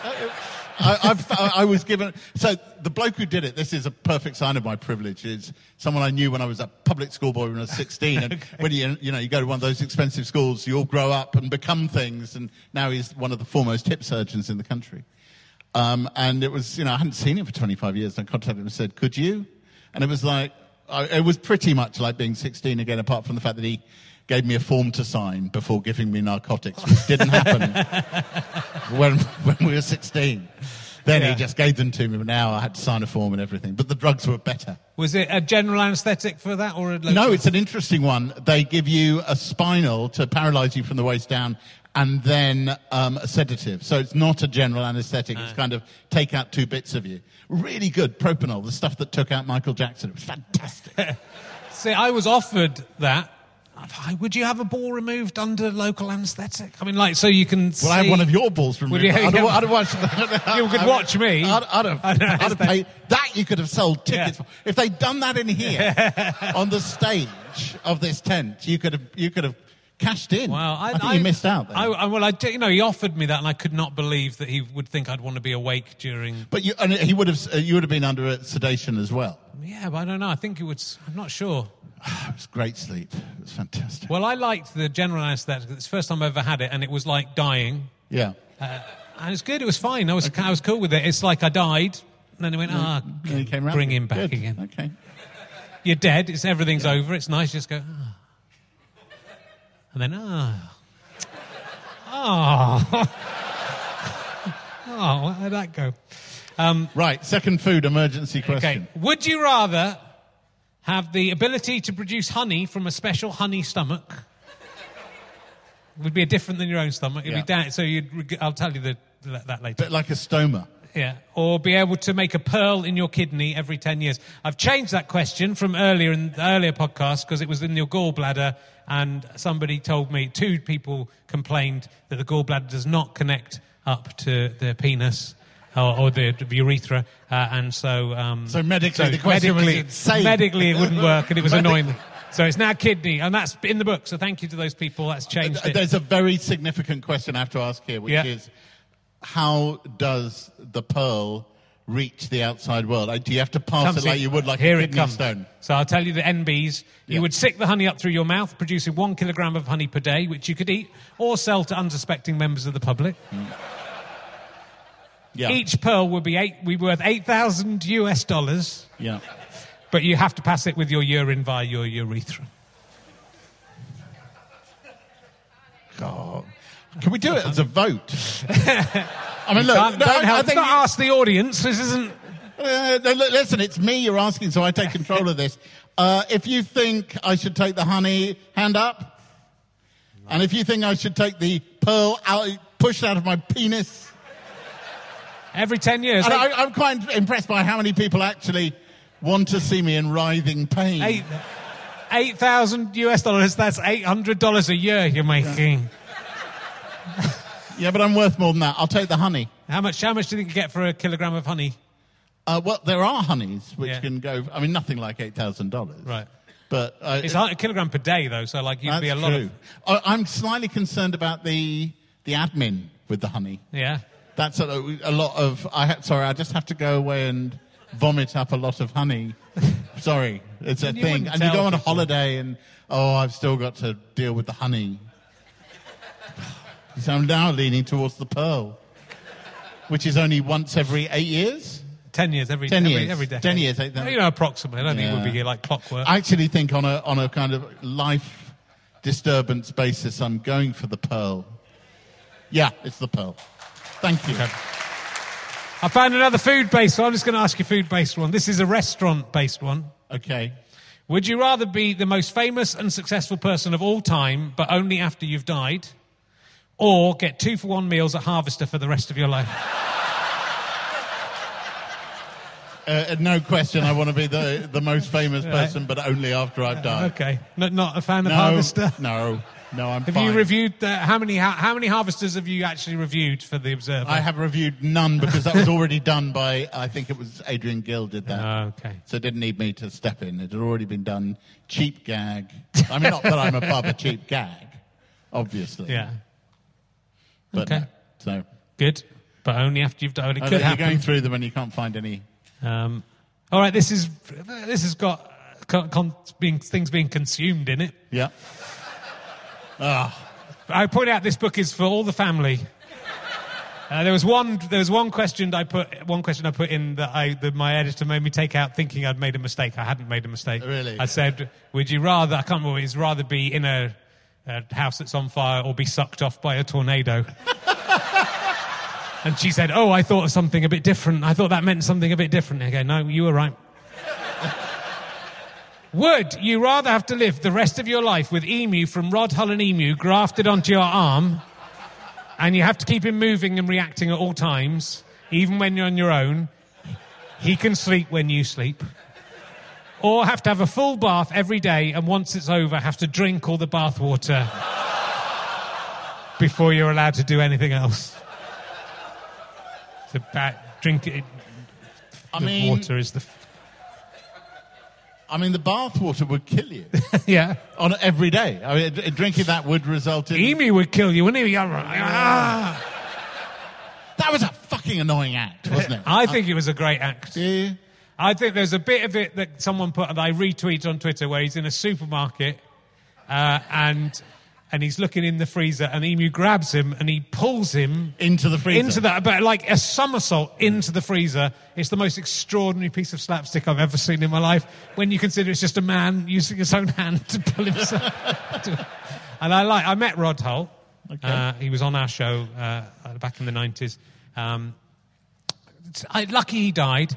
I was given... So the bloke who did it, this is a perfect sign of my privilege, is someone I knew when I was a public schoolboy when I was 16. And when you go to one of those expensive schools, you all grow up and become things. And now he's one of the foremost hip surgeons in the country. And it was, I hadn't seen him for 25 years. And I contacted him and said, could you? And it was like... it was pretty much like being 16 again, apart from the fact that he gave me a form to sign before giving me narcotics, which didn't happen when we were 16. Then he just gave them to me, but now I had to sign a form and everything. But the drugs were better. Was it a general anaesthetic for that, or a local? No, it's an interesting one. They give you a spinal to paralyse you from the waist down, and then a sedative. So it's not a general anaesthetic. It's kind of take out 2 bits of you. Really good. Propanol, the stuff that took out Michael Jackson. It was fantastic. See, I was offered that. Would you have a ball removed under local anaesthetic? I mean, so you can see... Well, I have one of your balls removed. You could watch me. I'd have paid... That you could have sold tickets for. If they'd done that in here, on the stage of this tent, you could have cashed in. Well, I think you missed out there. He offered me that, and I could not believe that he would think I'd want to be awake during... But you would have been under sedation as well. Yeah, but I don't know. I think it would... I'm not sure. It was great sleep. It was fantastic. Well, I liked the general anaesthetic. It's the first time I've ever had it, and it was like dying. Yeah. And it's good. It was fine. I was cool with it. It's like I died, and then they went, bring him back again. Okay. You're dead. Everything's over. It's nice. Just go, and then, where'd that go? Right, second food emergency question. Okay. Would you rather have the ability to produce honey from a special honey stomach? It would be different than your own stomach. It'd be down, so I'll tell you that later. Bit like a stoma. Yeah. Or be able to make a pearl in your kidney every 10 years. I've changed that question from earlier in the earlier podcast because it was in your gallbladder, and somebody told me, 2 people complained that the gallbladder does not connect up to the penis. Or the urethra, and so... so medically, the question was insane. Medically, it wouldn't work, and it was annoying. So it's now kidney, and that's in the book, so thank you to those people. That's changed it. There's a very significant question I have to ask here, which is, how does the pearl reach the outside world? Do you have to pass it like you would like a kidney stone? So I'll tell you the NBs. You would sick the honey up through your mouth, producing 1 kilogram of honey per day, which you could eat or sell to unsuspecting members of the public. Yeah. Each pearl would be worth $8,000 US. Yeah. But you have to pass it with your urine via your urethra. God. Can we do it as a vote? I mean, look, I think ask the audience. This isn't... listen, it's me you're asking, so I take control of this. If you think I should take the honey, hand up. And if you think I should take the pearl pushed out of my penis... Every 10 years. And I'm quite impressed by how many people actually want to see me in writhing pain. $8,000 US, that's $800 a year you're making. Yeah, but I'm worth more than that. I'll take the honey. How much do you think you get for a kilogram of honey? Well, there are honeys which can go... I mean, nothing like $8,000. Right. But it's a kilogram per day, though, so like you'd be a lot true. I'm slightly concerned about the admin with the honey. Yeah. That's a lot of... I just have to go away and vomit up a lot of honey. Sorry, it's a thing. And you go on a holiday and, I've still got to deal with the honey. So I'm now leaning towards the pearl, which is only once every 8 years? 10 years, every day. 10 years. Approximately. I don't think it would be like clockwork. I actually think on a kind of life disturbance basis, I'm going for the pearl. Yeah, it's the pearl. Thank you. Okay. I found another food-based one. I'm just going to ask you a food-based one. This is a restaurant-based one. Okay. Would you rather be the most famous and successful person of all time, but only after you've died, or get 2-for-1 meals at Harvester for the rest of your life? No question, I want to be the most famous person, but only after I've died. Okay. Not a fan of Harvester? No, I'm fine. Have you reviewed... how many Harvesters have you actually reviewed for The Observer? I have reviewed none, because that was already done by... I think it was Adrian Gill did that. Oh, okay. So it didn't need me to step in. It had already been done. Cheap gag. I mean, not that I'm above a cheap gag, obviously. Yeah. But okay. No, so... Good. But only after you've died. It could you're happen. Going through them and you can't find any... all right, this has got things being consumed in it. Yeah. I point out this book is for all the family. There was one question I put in that my editor made me take out, thinking I'd made a mistake. I hadn't made a mistake. Really? I said, "Would you rather? I can't remember. It's rather be in a house that's on fire or be sucked off by a tornado." And she said, I thought of something a bit different. I thought that meant something a bit different. I go, no, you were right. Would you rather have to live the rest of your life with Emu from Rod Hull and Emu grafted onto your arm, and you have to keep him moving and reacting at all times, even when you're on your own? He can sleep when you sleep. Or have to have a full bath every day, and once it's over, have to drink all the bath water before you're allowed to do anything else? Drink it. Water is the... the bath water would kill you. Yeah. On every day. I mean, drinking that would result in... Emu would kill you, wouldn't he? That was a fucking annoying act, wasn't it? I think it was a great act. Yeah. I think there's a bit of it that someone put, and I retweeted on Twitter, where he's in a supermarket and he's looking in the freezer, and Emu grabs him and he pulls him into the freezer. But like a somersault into the freezer. It's the most extraordinary piece of slapstick I've ever seen in my life, when you consider it's just a man using his own hand to pull himself. And I met Rod Hull. Okay. He was on our show back in the 90s. Lucky he died.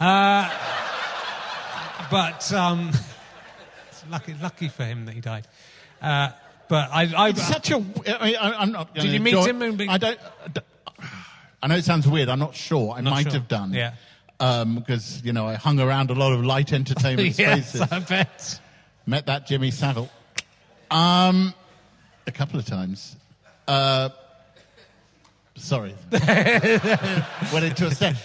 But it's lucky for him that he died. But it's such a... I'm not... Did you meet him? I don't... I know it sounds weird. I'm not sure. I might have done. Yeah. Because, I hung around a lot of light entertainment spaces. Yes, I bet. Met that Jimmy Savile. A couple of times. Sorry. Went into a step.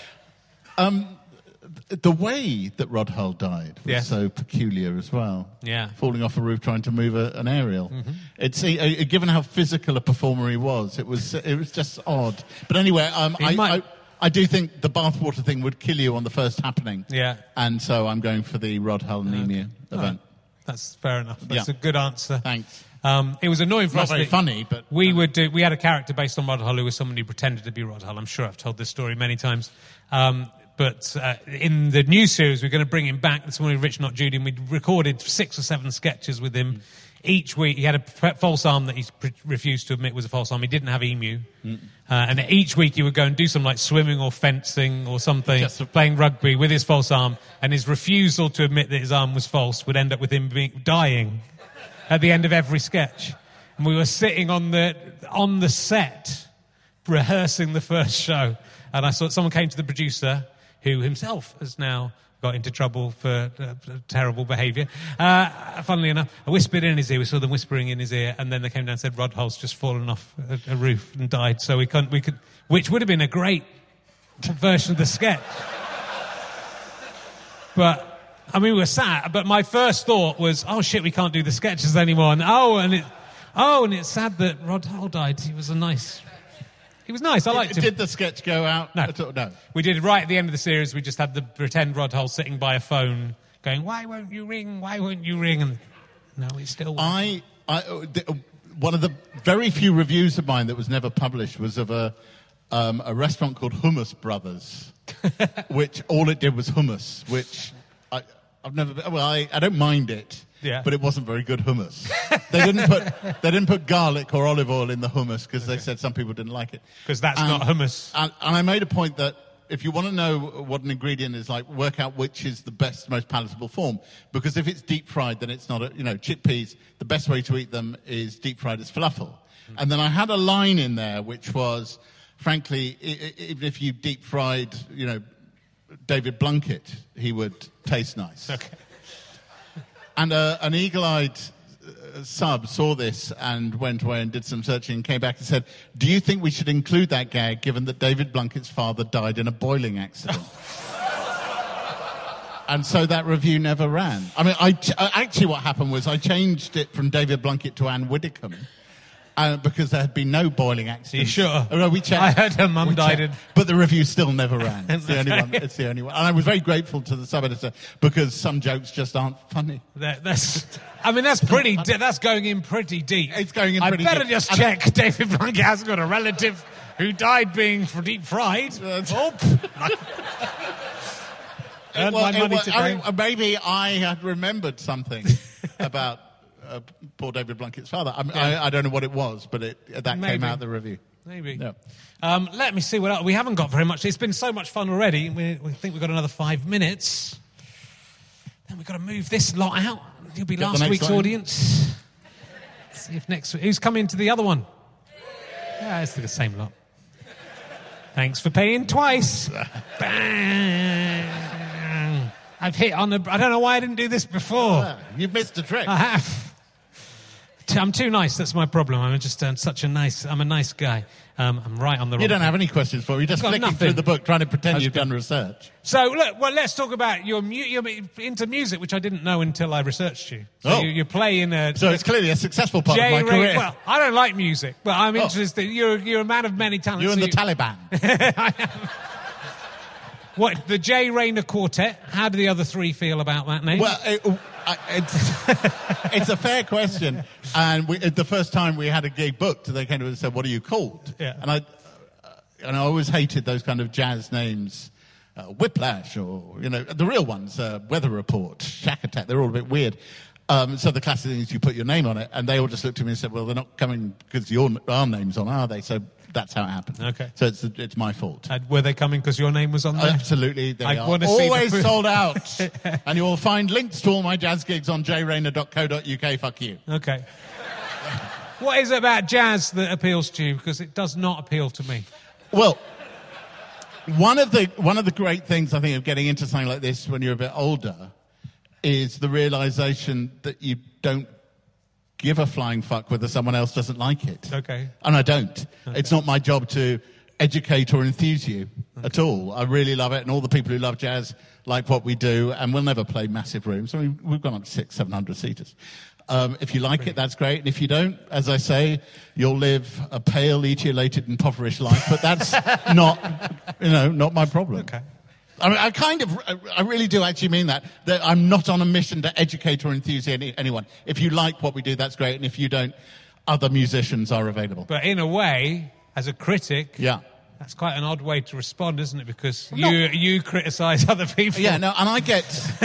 The way that Rod Hull died was so peculiar as well. Yeah. Falling off a roof trying to move an aerial. Mm-hmm. It's given how physical a performer he was, it was just odd. But anyway, I do think the bathwater thing would kill you on the first happening. Yeah. And so I'm going for the Rod Hull and Emu event. That's fair enough. That's a good answer. Thanks. It was annoying for us. Not very funny, but... We had a character based on Rod Hull who was someone who pretended to be Rod Hull. I'm sure I've told this story many times. But in the new series, we're going to bring him back. This morning, Rich Not Judy, and we recorded 6 or 7 sketches with him. Each week, he had a false arm that he refused to admit was a false arm. He didn't have Emu. And each week, he would go and do some like swimming or fencing or something, playing rugby with his false arm. And his refusal to admit that his arm was false would end up with him dying at the end of every sketch. And we were sitting on the set, rehearsing the first show. And I saw someone came to the producer, who himself has now got into trouble for terrible behaviour. Funnily enough, I whispered in his ear. We saw them whispering in his ear, and then they came down and said Rod Hull's just fallen off a roof and died. So we could, which would have been a great version of the sketch. But, I mean, we were sat, but my first thought was, oh, shit, we can't do the sketches anymore. And it's sad that Rod Hull died. He was nice. I liked him. Did the sketch go out? No. No. We did right at the end of the series. We just had the pretend Rod Hull sitting by a phone going, why won't you ring? Why won't you ring? And no, he still won't. One of the very few reviews of mine that was never published was of a restaurant called Hummus Brothers, which all it did was hummus, which I've never. Well, I don't mind it. Yeah. But it wasn't very good hummus. They didn't put garlic or olive oil in the hummus because they said some people didn't like it. Because that's not hummus. And I made a point that if you want to know what an ingredient is like, work out which is the best, most palatable form. Because if it's deep fried, then it's not chickpeas. The best way to eat them is deep fried as falafel. And then I had a line in there which was, frankly, even if you deep fried, David Blunkett, he would taste nice. Okay. And an eagle-eyed sub saw this and went away and did some searching and came back and said, do you think we should include that gag given that David Blunkett's father died in a boiling accident? And so that review never ran. I mean, actually what happened was I changed it from David Blunkett to Anne Widdecombe. Because there had been no boiling accidents. Are you sure? Oh, we checked. I heard her mum died. But the review still never ran. It's the only one. It's the only one. And I was very grateful to the sub-editor because some jokes just aren't funny. That's going in pretty deep. It's going in pretty deep. I better just check David Blunkett has got a relative who died being deep fried. Earned my money today. Maybe I had remembered something about poor David Blunkett's father. I don't know what it was, but that came out of the review. Maybe. Yeah. Let me see what else. We haven't got very much. It's been so much fun already. We think we've got another 5 minutes. Then we've got to move this lot out. You'll be last week's audience. See if who's coming to the other one? Yeah, it's the same lot. Thanks for paying twice. Bang. I've hit on the... I don't know why I didn't do this before. You've missed a trick. I have. I'm too nice. That's my problem. I'm just I'm a nice guy. I'm right on the wrong. You don't have any questions for me. You're just flicking through the book, trying to pretend you've done research. So, look, let's talk about you're into music, which I didn't know until I researched you. So you play in a... So it's clearly a successful part of my career. Well, I don't like music, but I'm interested. You're a man of many talents. You're in the Taliban. I am. What, the J. Rayner Quartet? How do the other three feel about that name? Well, it's a fair question. And the first time we had a gig booked, they came to us and said, what are you called? Yeah. And I always hated those kind of jazz names. Whiplash or, the real ones, Weather Report, Shack Attack, they're all a bit weird. So the classic thing is you put your name on it, and they all just looked at me and said, well, they're not coming because our name's on, are they? So that's how it happened. Okay. So it's my fault. Were they coming because your name was on there? Absolutely, they are always sold out. And you will find links to all my jazz gigs on jrayner.co.uk. Fuck you. Okay. What is it about jazz that appeals to you? Because it does not appeal to me. Well, one of the great things I think of getting into something like this when you're a bit older is the realization that you don't give a flying fuck whether someone else doesn't like it. Okay. And I don't. Okay. It's not my job to educate or enthuse you at all. I really love it, and all the people who love jazz like what we do, and we'll never play massive rooms. I mean, we've gone up to 600-700 seaters. If you like it, that's great. And if you don't, as I say, you'll live a pale, etiolated, impoverished life. But that's not my problem. Okay. I mean, I really do actually mean that I'm not on a mission to educate or enthuse anyone. If you like what we do, that's great. And if you don't, other musicians are available. But in a way, as a critic, yeah, that's quite an odd way to respond, isn't it? Because you criticise other people. Yeah, no, and I get,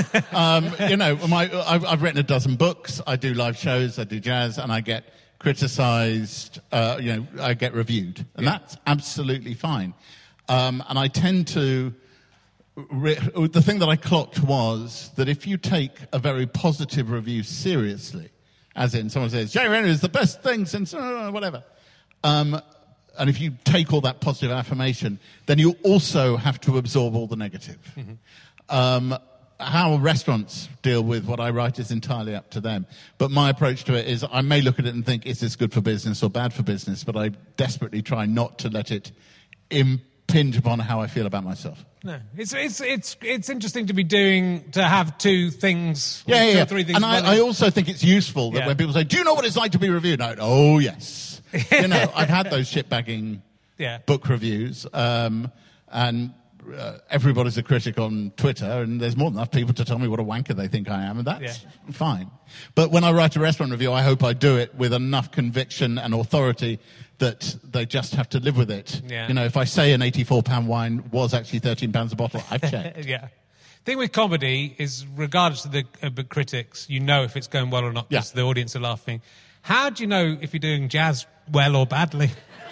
I've written a dozen books, I do live shows, I do jazz, and I get criticised, I get reviewed. And that's absolutely fine. And I tend to... the thing that I clocked was that if you take a very positive review seriously, as in someone says, Jay Rayner is the best thing since whatever, and if you take all that positive affirmation, then you also have to absorb all the negative. Mm-hmm. How restaurants deal with what I write is entirely up to them. But my approach to it is I may look at it and think, is this good for business or bad for business? But I desperately try not to let it impact impinge upon how I feel about myself. No, it's interesting to have two things, two or three things. And I also think it's useful that when people say, "Do you know what it's like to be reviewed?" I go, "Oh yes." I've had those shitbagging book reviews, and everybody's a critic on Twitter, and there's more than enough people to tell me what a wanker they think I am, and that's fine. But when I write a restaurant review, I hope I do it with enough conviction and authority that they just have to live with it. Yeah. If I say an £84 wine was actually £13 a bottle, I've checked. The thing with comedy is, regardless of the critics, you know if it's going well or not because the audience are laughing. How do you know if you're doing jazz well or badly?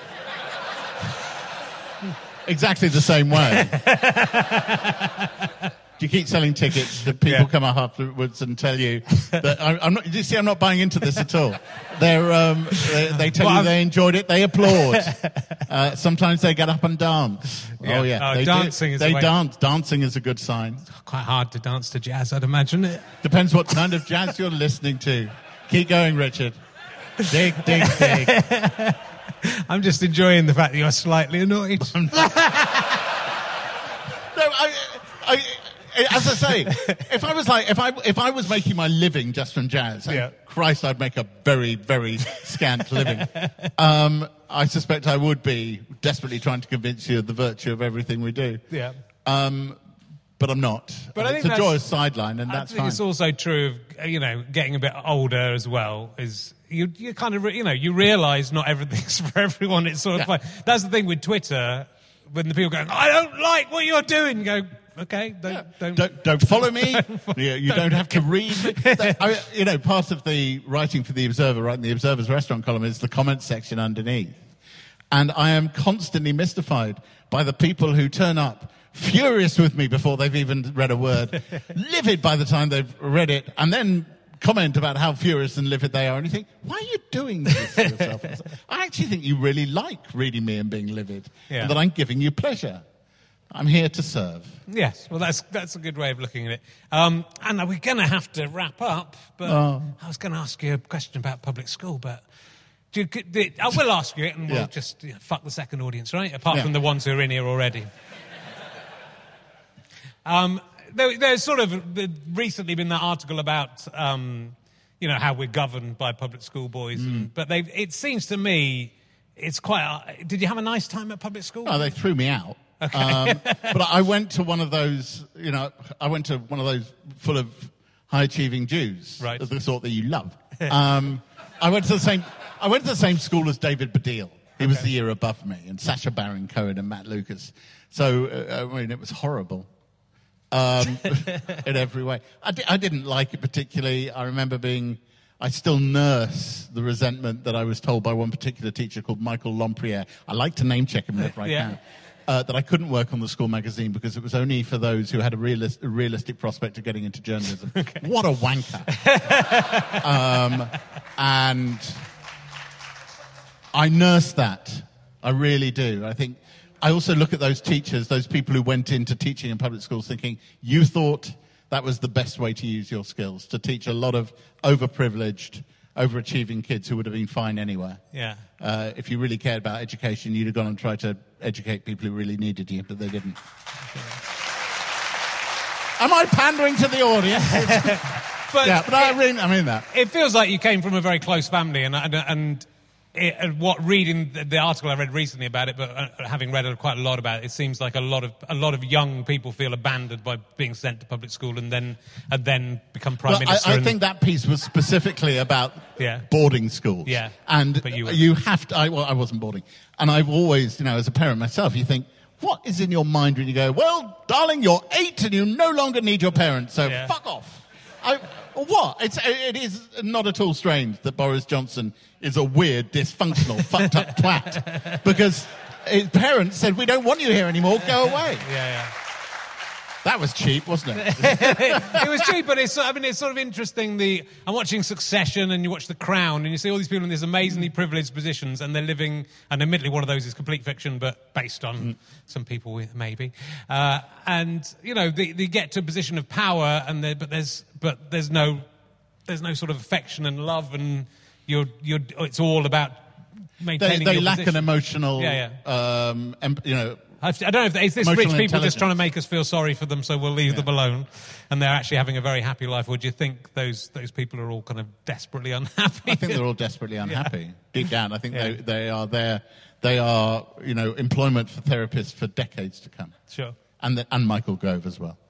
Exactly the same way. Do you keep selling tickets that people come up afterwards and tell you that I'm not? You see, I'm not buying into this at all. They tell you they enjoyed it. They applaud. Sometimes they get up and dance. Yeah. Oh yeah, they dancing. They dance. Dancing is a good sign. It's quite hard to dance to jazz, I'd imagine. Depends what kind of jazz you're listening to. Keep going, Richard. Dig, dig, dig. I'm just enjoying the fact that you're slightly annoyed. No, as I say, if I was making my living just from jazz, Christ, I'd make a very, very scant living. I suspect I would be desperately trying to convince you of the virtue of everything we do. Yeah. But I'm not. But I think it's a joyous sideline, and that's fine. I think it's also true of, getting a bit older as well. Is you kind of you realise not everything's for everyone. It's sort of fine. That's the thing with Twitter, when the people go, "I don't like what you're doing," you go, "Okay, don't follow me." You don't have to read. Part of the writing for the Observer, writing the Observer's restaurant column, is the comments section underneath, and I am constantly mystified by the people who turn up furious with me before they've even read a word, livid by the time they've read it, and then comment about how furious and livid they are. And you think, why are you doing this to yourself? I actually think you really like reading me and being livid, and that I'm giving you pleasure. I'm here to serve. Yes, well, that's a good way of looking at it. And we're going to have to wrap up, but I was going to ask you a question about public school, but I will ask you it, and we'll just fuck the second audience, right? Apart from the ones who are in here already. There's sort of recently been that article about how we're governed by public school boys, but it seems to me it's quite. Did you have a nice time at public school? Oh, they threw me out. Okay. But I went to one of those. Full of high-achieving Jews, right? The sort that you love. I went to the same school as David Baddiel. He was the year above me, and Sacha Baron Cohen and Matt Lucas. So it was horrible. In every way. I didn't like it particularly. I remember I still nurse the resentment that I was told by one particular teacher called Michael Lompriere. I like to name check him if I can. That I couldn't work on the school magazine because it was only for those who had a realistic prospect of getting into journalism. Okay. What a wanker. And I nurse that. I really do. I also look at those teachers, those people who went into teaching in public schools thinking, you thought that was the best way to use your skills, to teach a lot of overprivileged, overachieving kids who would have been fine anywhere. Yeah. If you really cared about education, you'd have gone and tried to educate people who really needed you, but they didn't. Am I pandering to the audience? But I mean that. It feels like you came from a very close family, and reading the article I read recently about it, but having read quite a lot about it, it seems like a lot of young people feel abandoned by being sent to public school and then become prime minister. I think that piece was specifically about boarding schools. Yeah, and you have to. I wasn't boarding, and I've always, as a parent myself, you think, what is in your mind when you go, well, darling, you're 8 and you no longer need your parents, so fuck off. What? It is not at all strange that Boris Johnson is a weird, dysfunctional, fucked up twat because his parents said, we don't want you here anymore, go away. Yeah. That was cheap, wasn't it? It was cheap, but it's sort of interesting. I'm watching Succession and you watch The Crown and you see all these people in these amazingly privileged positions and they're living, and admittedly one of those is complete fiction, but based on some people maybe. And, they get to a position of power but there's no sort of affection and love, and it's all about maintaining they your lack position. an emotional, I don't know if is this rich people just trying to make us feel sorry for them, so we'll leave them alone, and they're actually having a very happy life, or do you think those people are all kind of desperately unhappy? I think they're all desperately unhappy. Deep down, I think they are there. They are, employment for therapists for decades to come. Sure. And Michael Gove as well.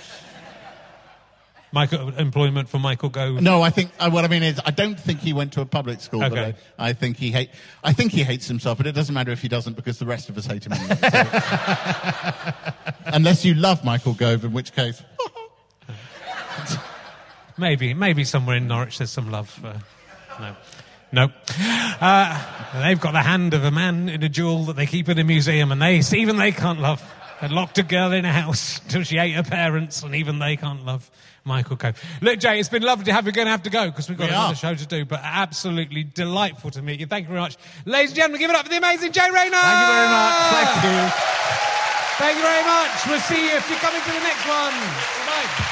Employment for Michael Gove? No, I think what I mean is I don't think he went to a public school, but I think he hates himself, but it doesn't matter if he doesn't because the rest of us hate him anyway. So. Unless you love Michael Gove, in which case... maybe somewhere in Norwich there's some love. No. They've got the hand of a man in a jewel that they keep in a museum, and even they can't love. They locked a girl in a house until she ate her parents, and even they can't love Michael Gove. Look, Jay, it's been lovely to have you. We're going to have to go because we've got another show to do, but absolutely delightful to meet you. Thank you very much. Ladies and gentlemen, give it up for the amazing Jay Rayner! Thank you very much. Thank you. Thank you very much. We'll see you if you're coming to the next one. Bye.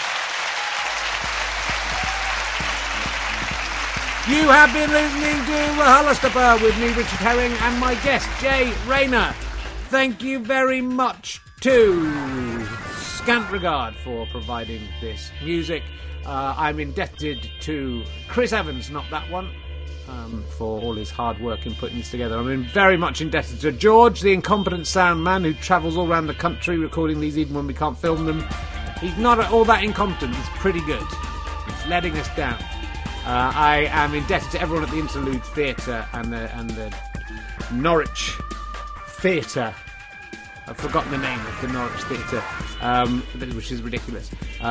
You have been listening to RHLSTP with me, Richard Herring, and my guest, Jay Rayner. Thank you very much to Scant Regard for providing this music. I'm indebted to Chris Evans, not that one, for all his hard work in putting this together. I'm very much indebted to George, the incompetent sound man who travels all around the country recording these even when we can't film them. He's not all that incompetent. He's pretty good. He's letting us down. I am indebted to everyone at the Interlude Theatre and the Norwich Theatre. I've forgotten the name of the Norwich Theatre, which is ridiculous.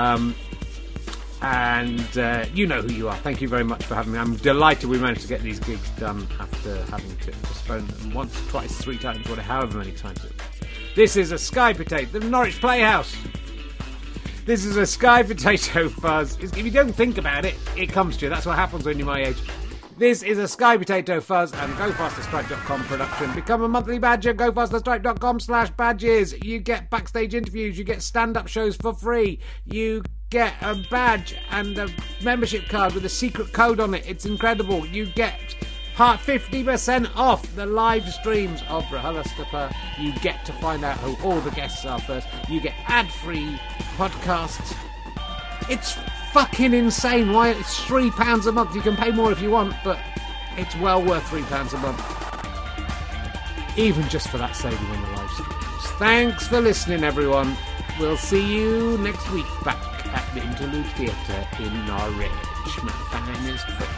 And you know who you are. Thank you very much for having me. I'm delighted we managed to get these gigs done after having to postpone them once, twice, 3 times, however many times it was. This is a Sky Potato, the Norwich Playhouse. This is a Sky Potato Fuzz. If you don't think about it, it comes to you. That's what happens when you're my age. This is a Sky Potato Fuzz and GoFasterStripe.com production. Become a monthly badger. GoFasterStripe.com/badges. You get backstage interviews. You get stand-up shows for free. You get a badge and a membership card with a secret code on it. It's incredible. You get 50% off the live streams of RHLSTP. You get to find out who all the guests are first. You get ad-free podcasts. It's fucking insane. Why? It's £3 a month. You can pay more if you want, but it's well worth £3 a month. Even just for that saving on the live streams. Thanks for listening, everyone. We'll see you next week back at the Interlude Theatre in Norwich, my finest friends.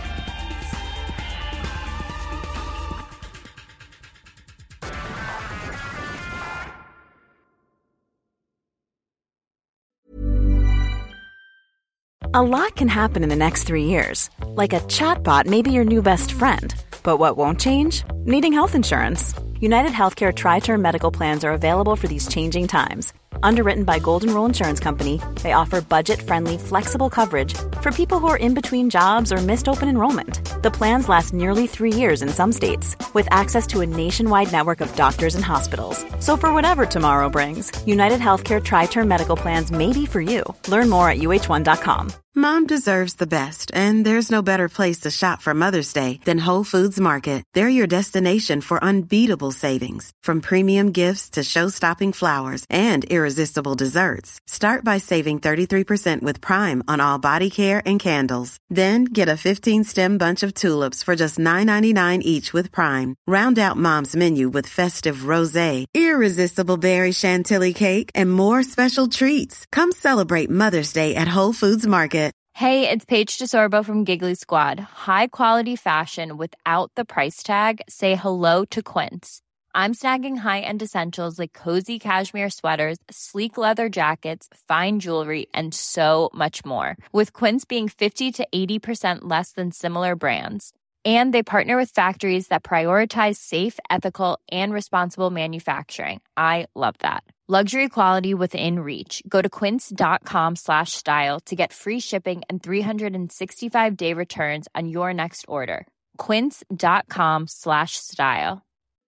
A lot can happen in the next 3 years. Like a chatbot may be your new best friend. But what won't change? Needing health insurance. United Healthcare Tri-Term Medical Plans are available for these changing times. Underwritten by Golden Rule Insurance Company, they offer budget-friendly, flexible coverage for people who are in between jobs or missed open enrollment. The plans last nearly 3 years in some states, with access to a nationwide network of doctors and hospitals. So for whatever tomorrow brings, United Healthcare Tri-Term Medical Plans may be for you. Learn more at uh1.com. Mom deserves the best, and there's no better place to shop for Mother's Day than Whole Foods Market. They're your destination for unbeatable savings, from premium gifts to show-stopping flowers and irresistible desserts. Start by saving 33% with Prime on all body care and candles. Then get a 15-stem bunch of tulips for just $9.99 each with Prime. Round out Mom's menu with festive rosé, irresistible berry chantilly cake, and more special treats. Come celebrate Mother's Day at Whole Foods Market. Hey, it's Paige DeSorbo from Giggly Squad. High quality fashion without the price tag. Say hello to Quince. I'm snagging high-end essentials like cozy cashmere sweaters, sleek leather jackets, fine jewelry, and so much more. With Quince being 50 to 80% less than similar brands. And they partner with factories that prioritize safe, ethical, and responsible manufacturing. I love that. Luxury quality within reach. Go to quince.com/style to get free shipping and 365-day returns on your next order. Quince.com/style.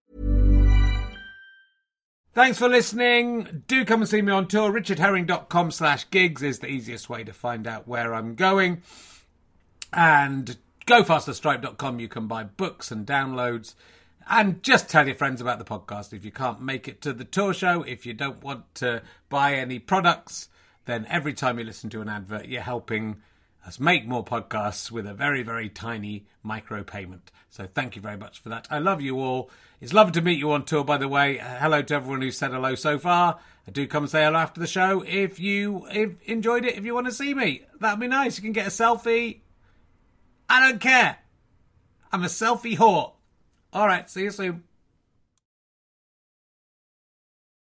Thanks for listening. Do come and see me on tour. richardherring.com/gigs is the easiest way to find out where I'm going. And GoFasterStripe.com, you can buy books and downloads. And just tell your friends about the podcast. If you can't make it to the tour show, if you don't want to buy any products, then every time you listen to an advert, you're helping us make more podcasts with a very, very tiny micro payment. So thank you very much for that. I love you all. It's lovely to meet you on tour, by the way. Hello to everyone who's said hello so far. Do come and say hello after the show if you enjoyed it, if you want to see me. That'd be nice. You can get a selfie. I don't care. I'm a selfie whore. All right, see you soon.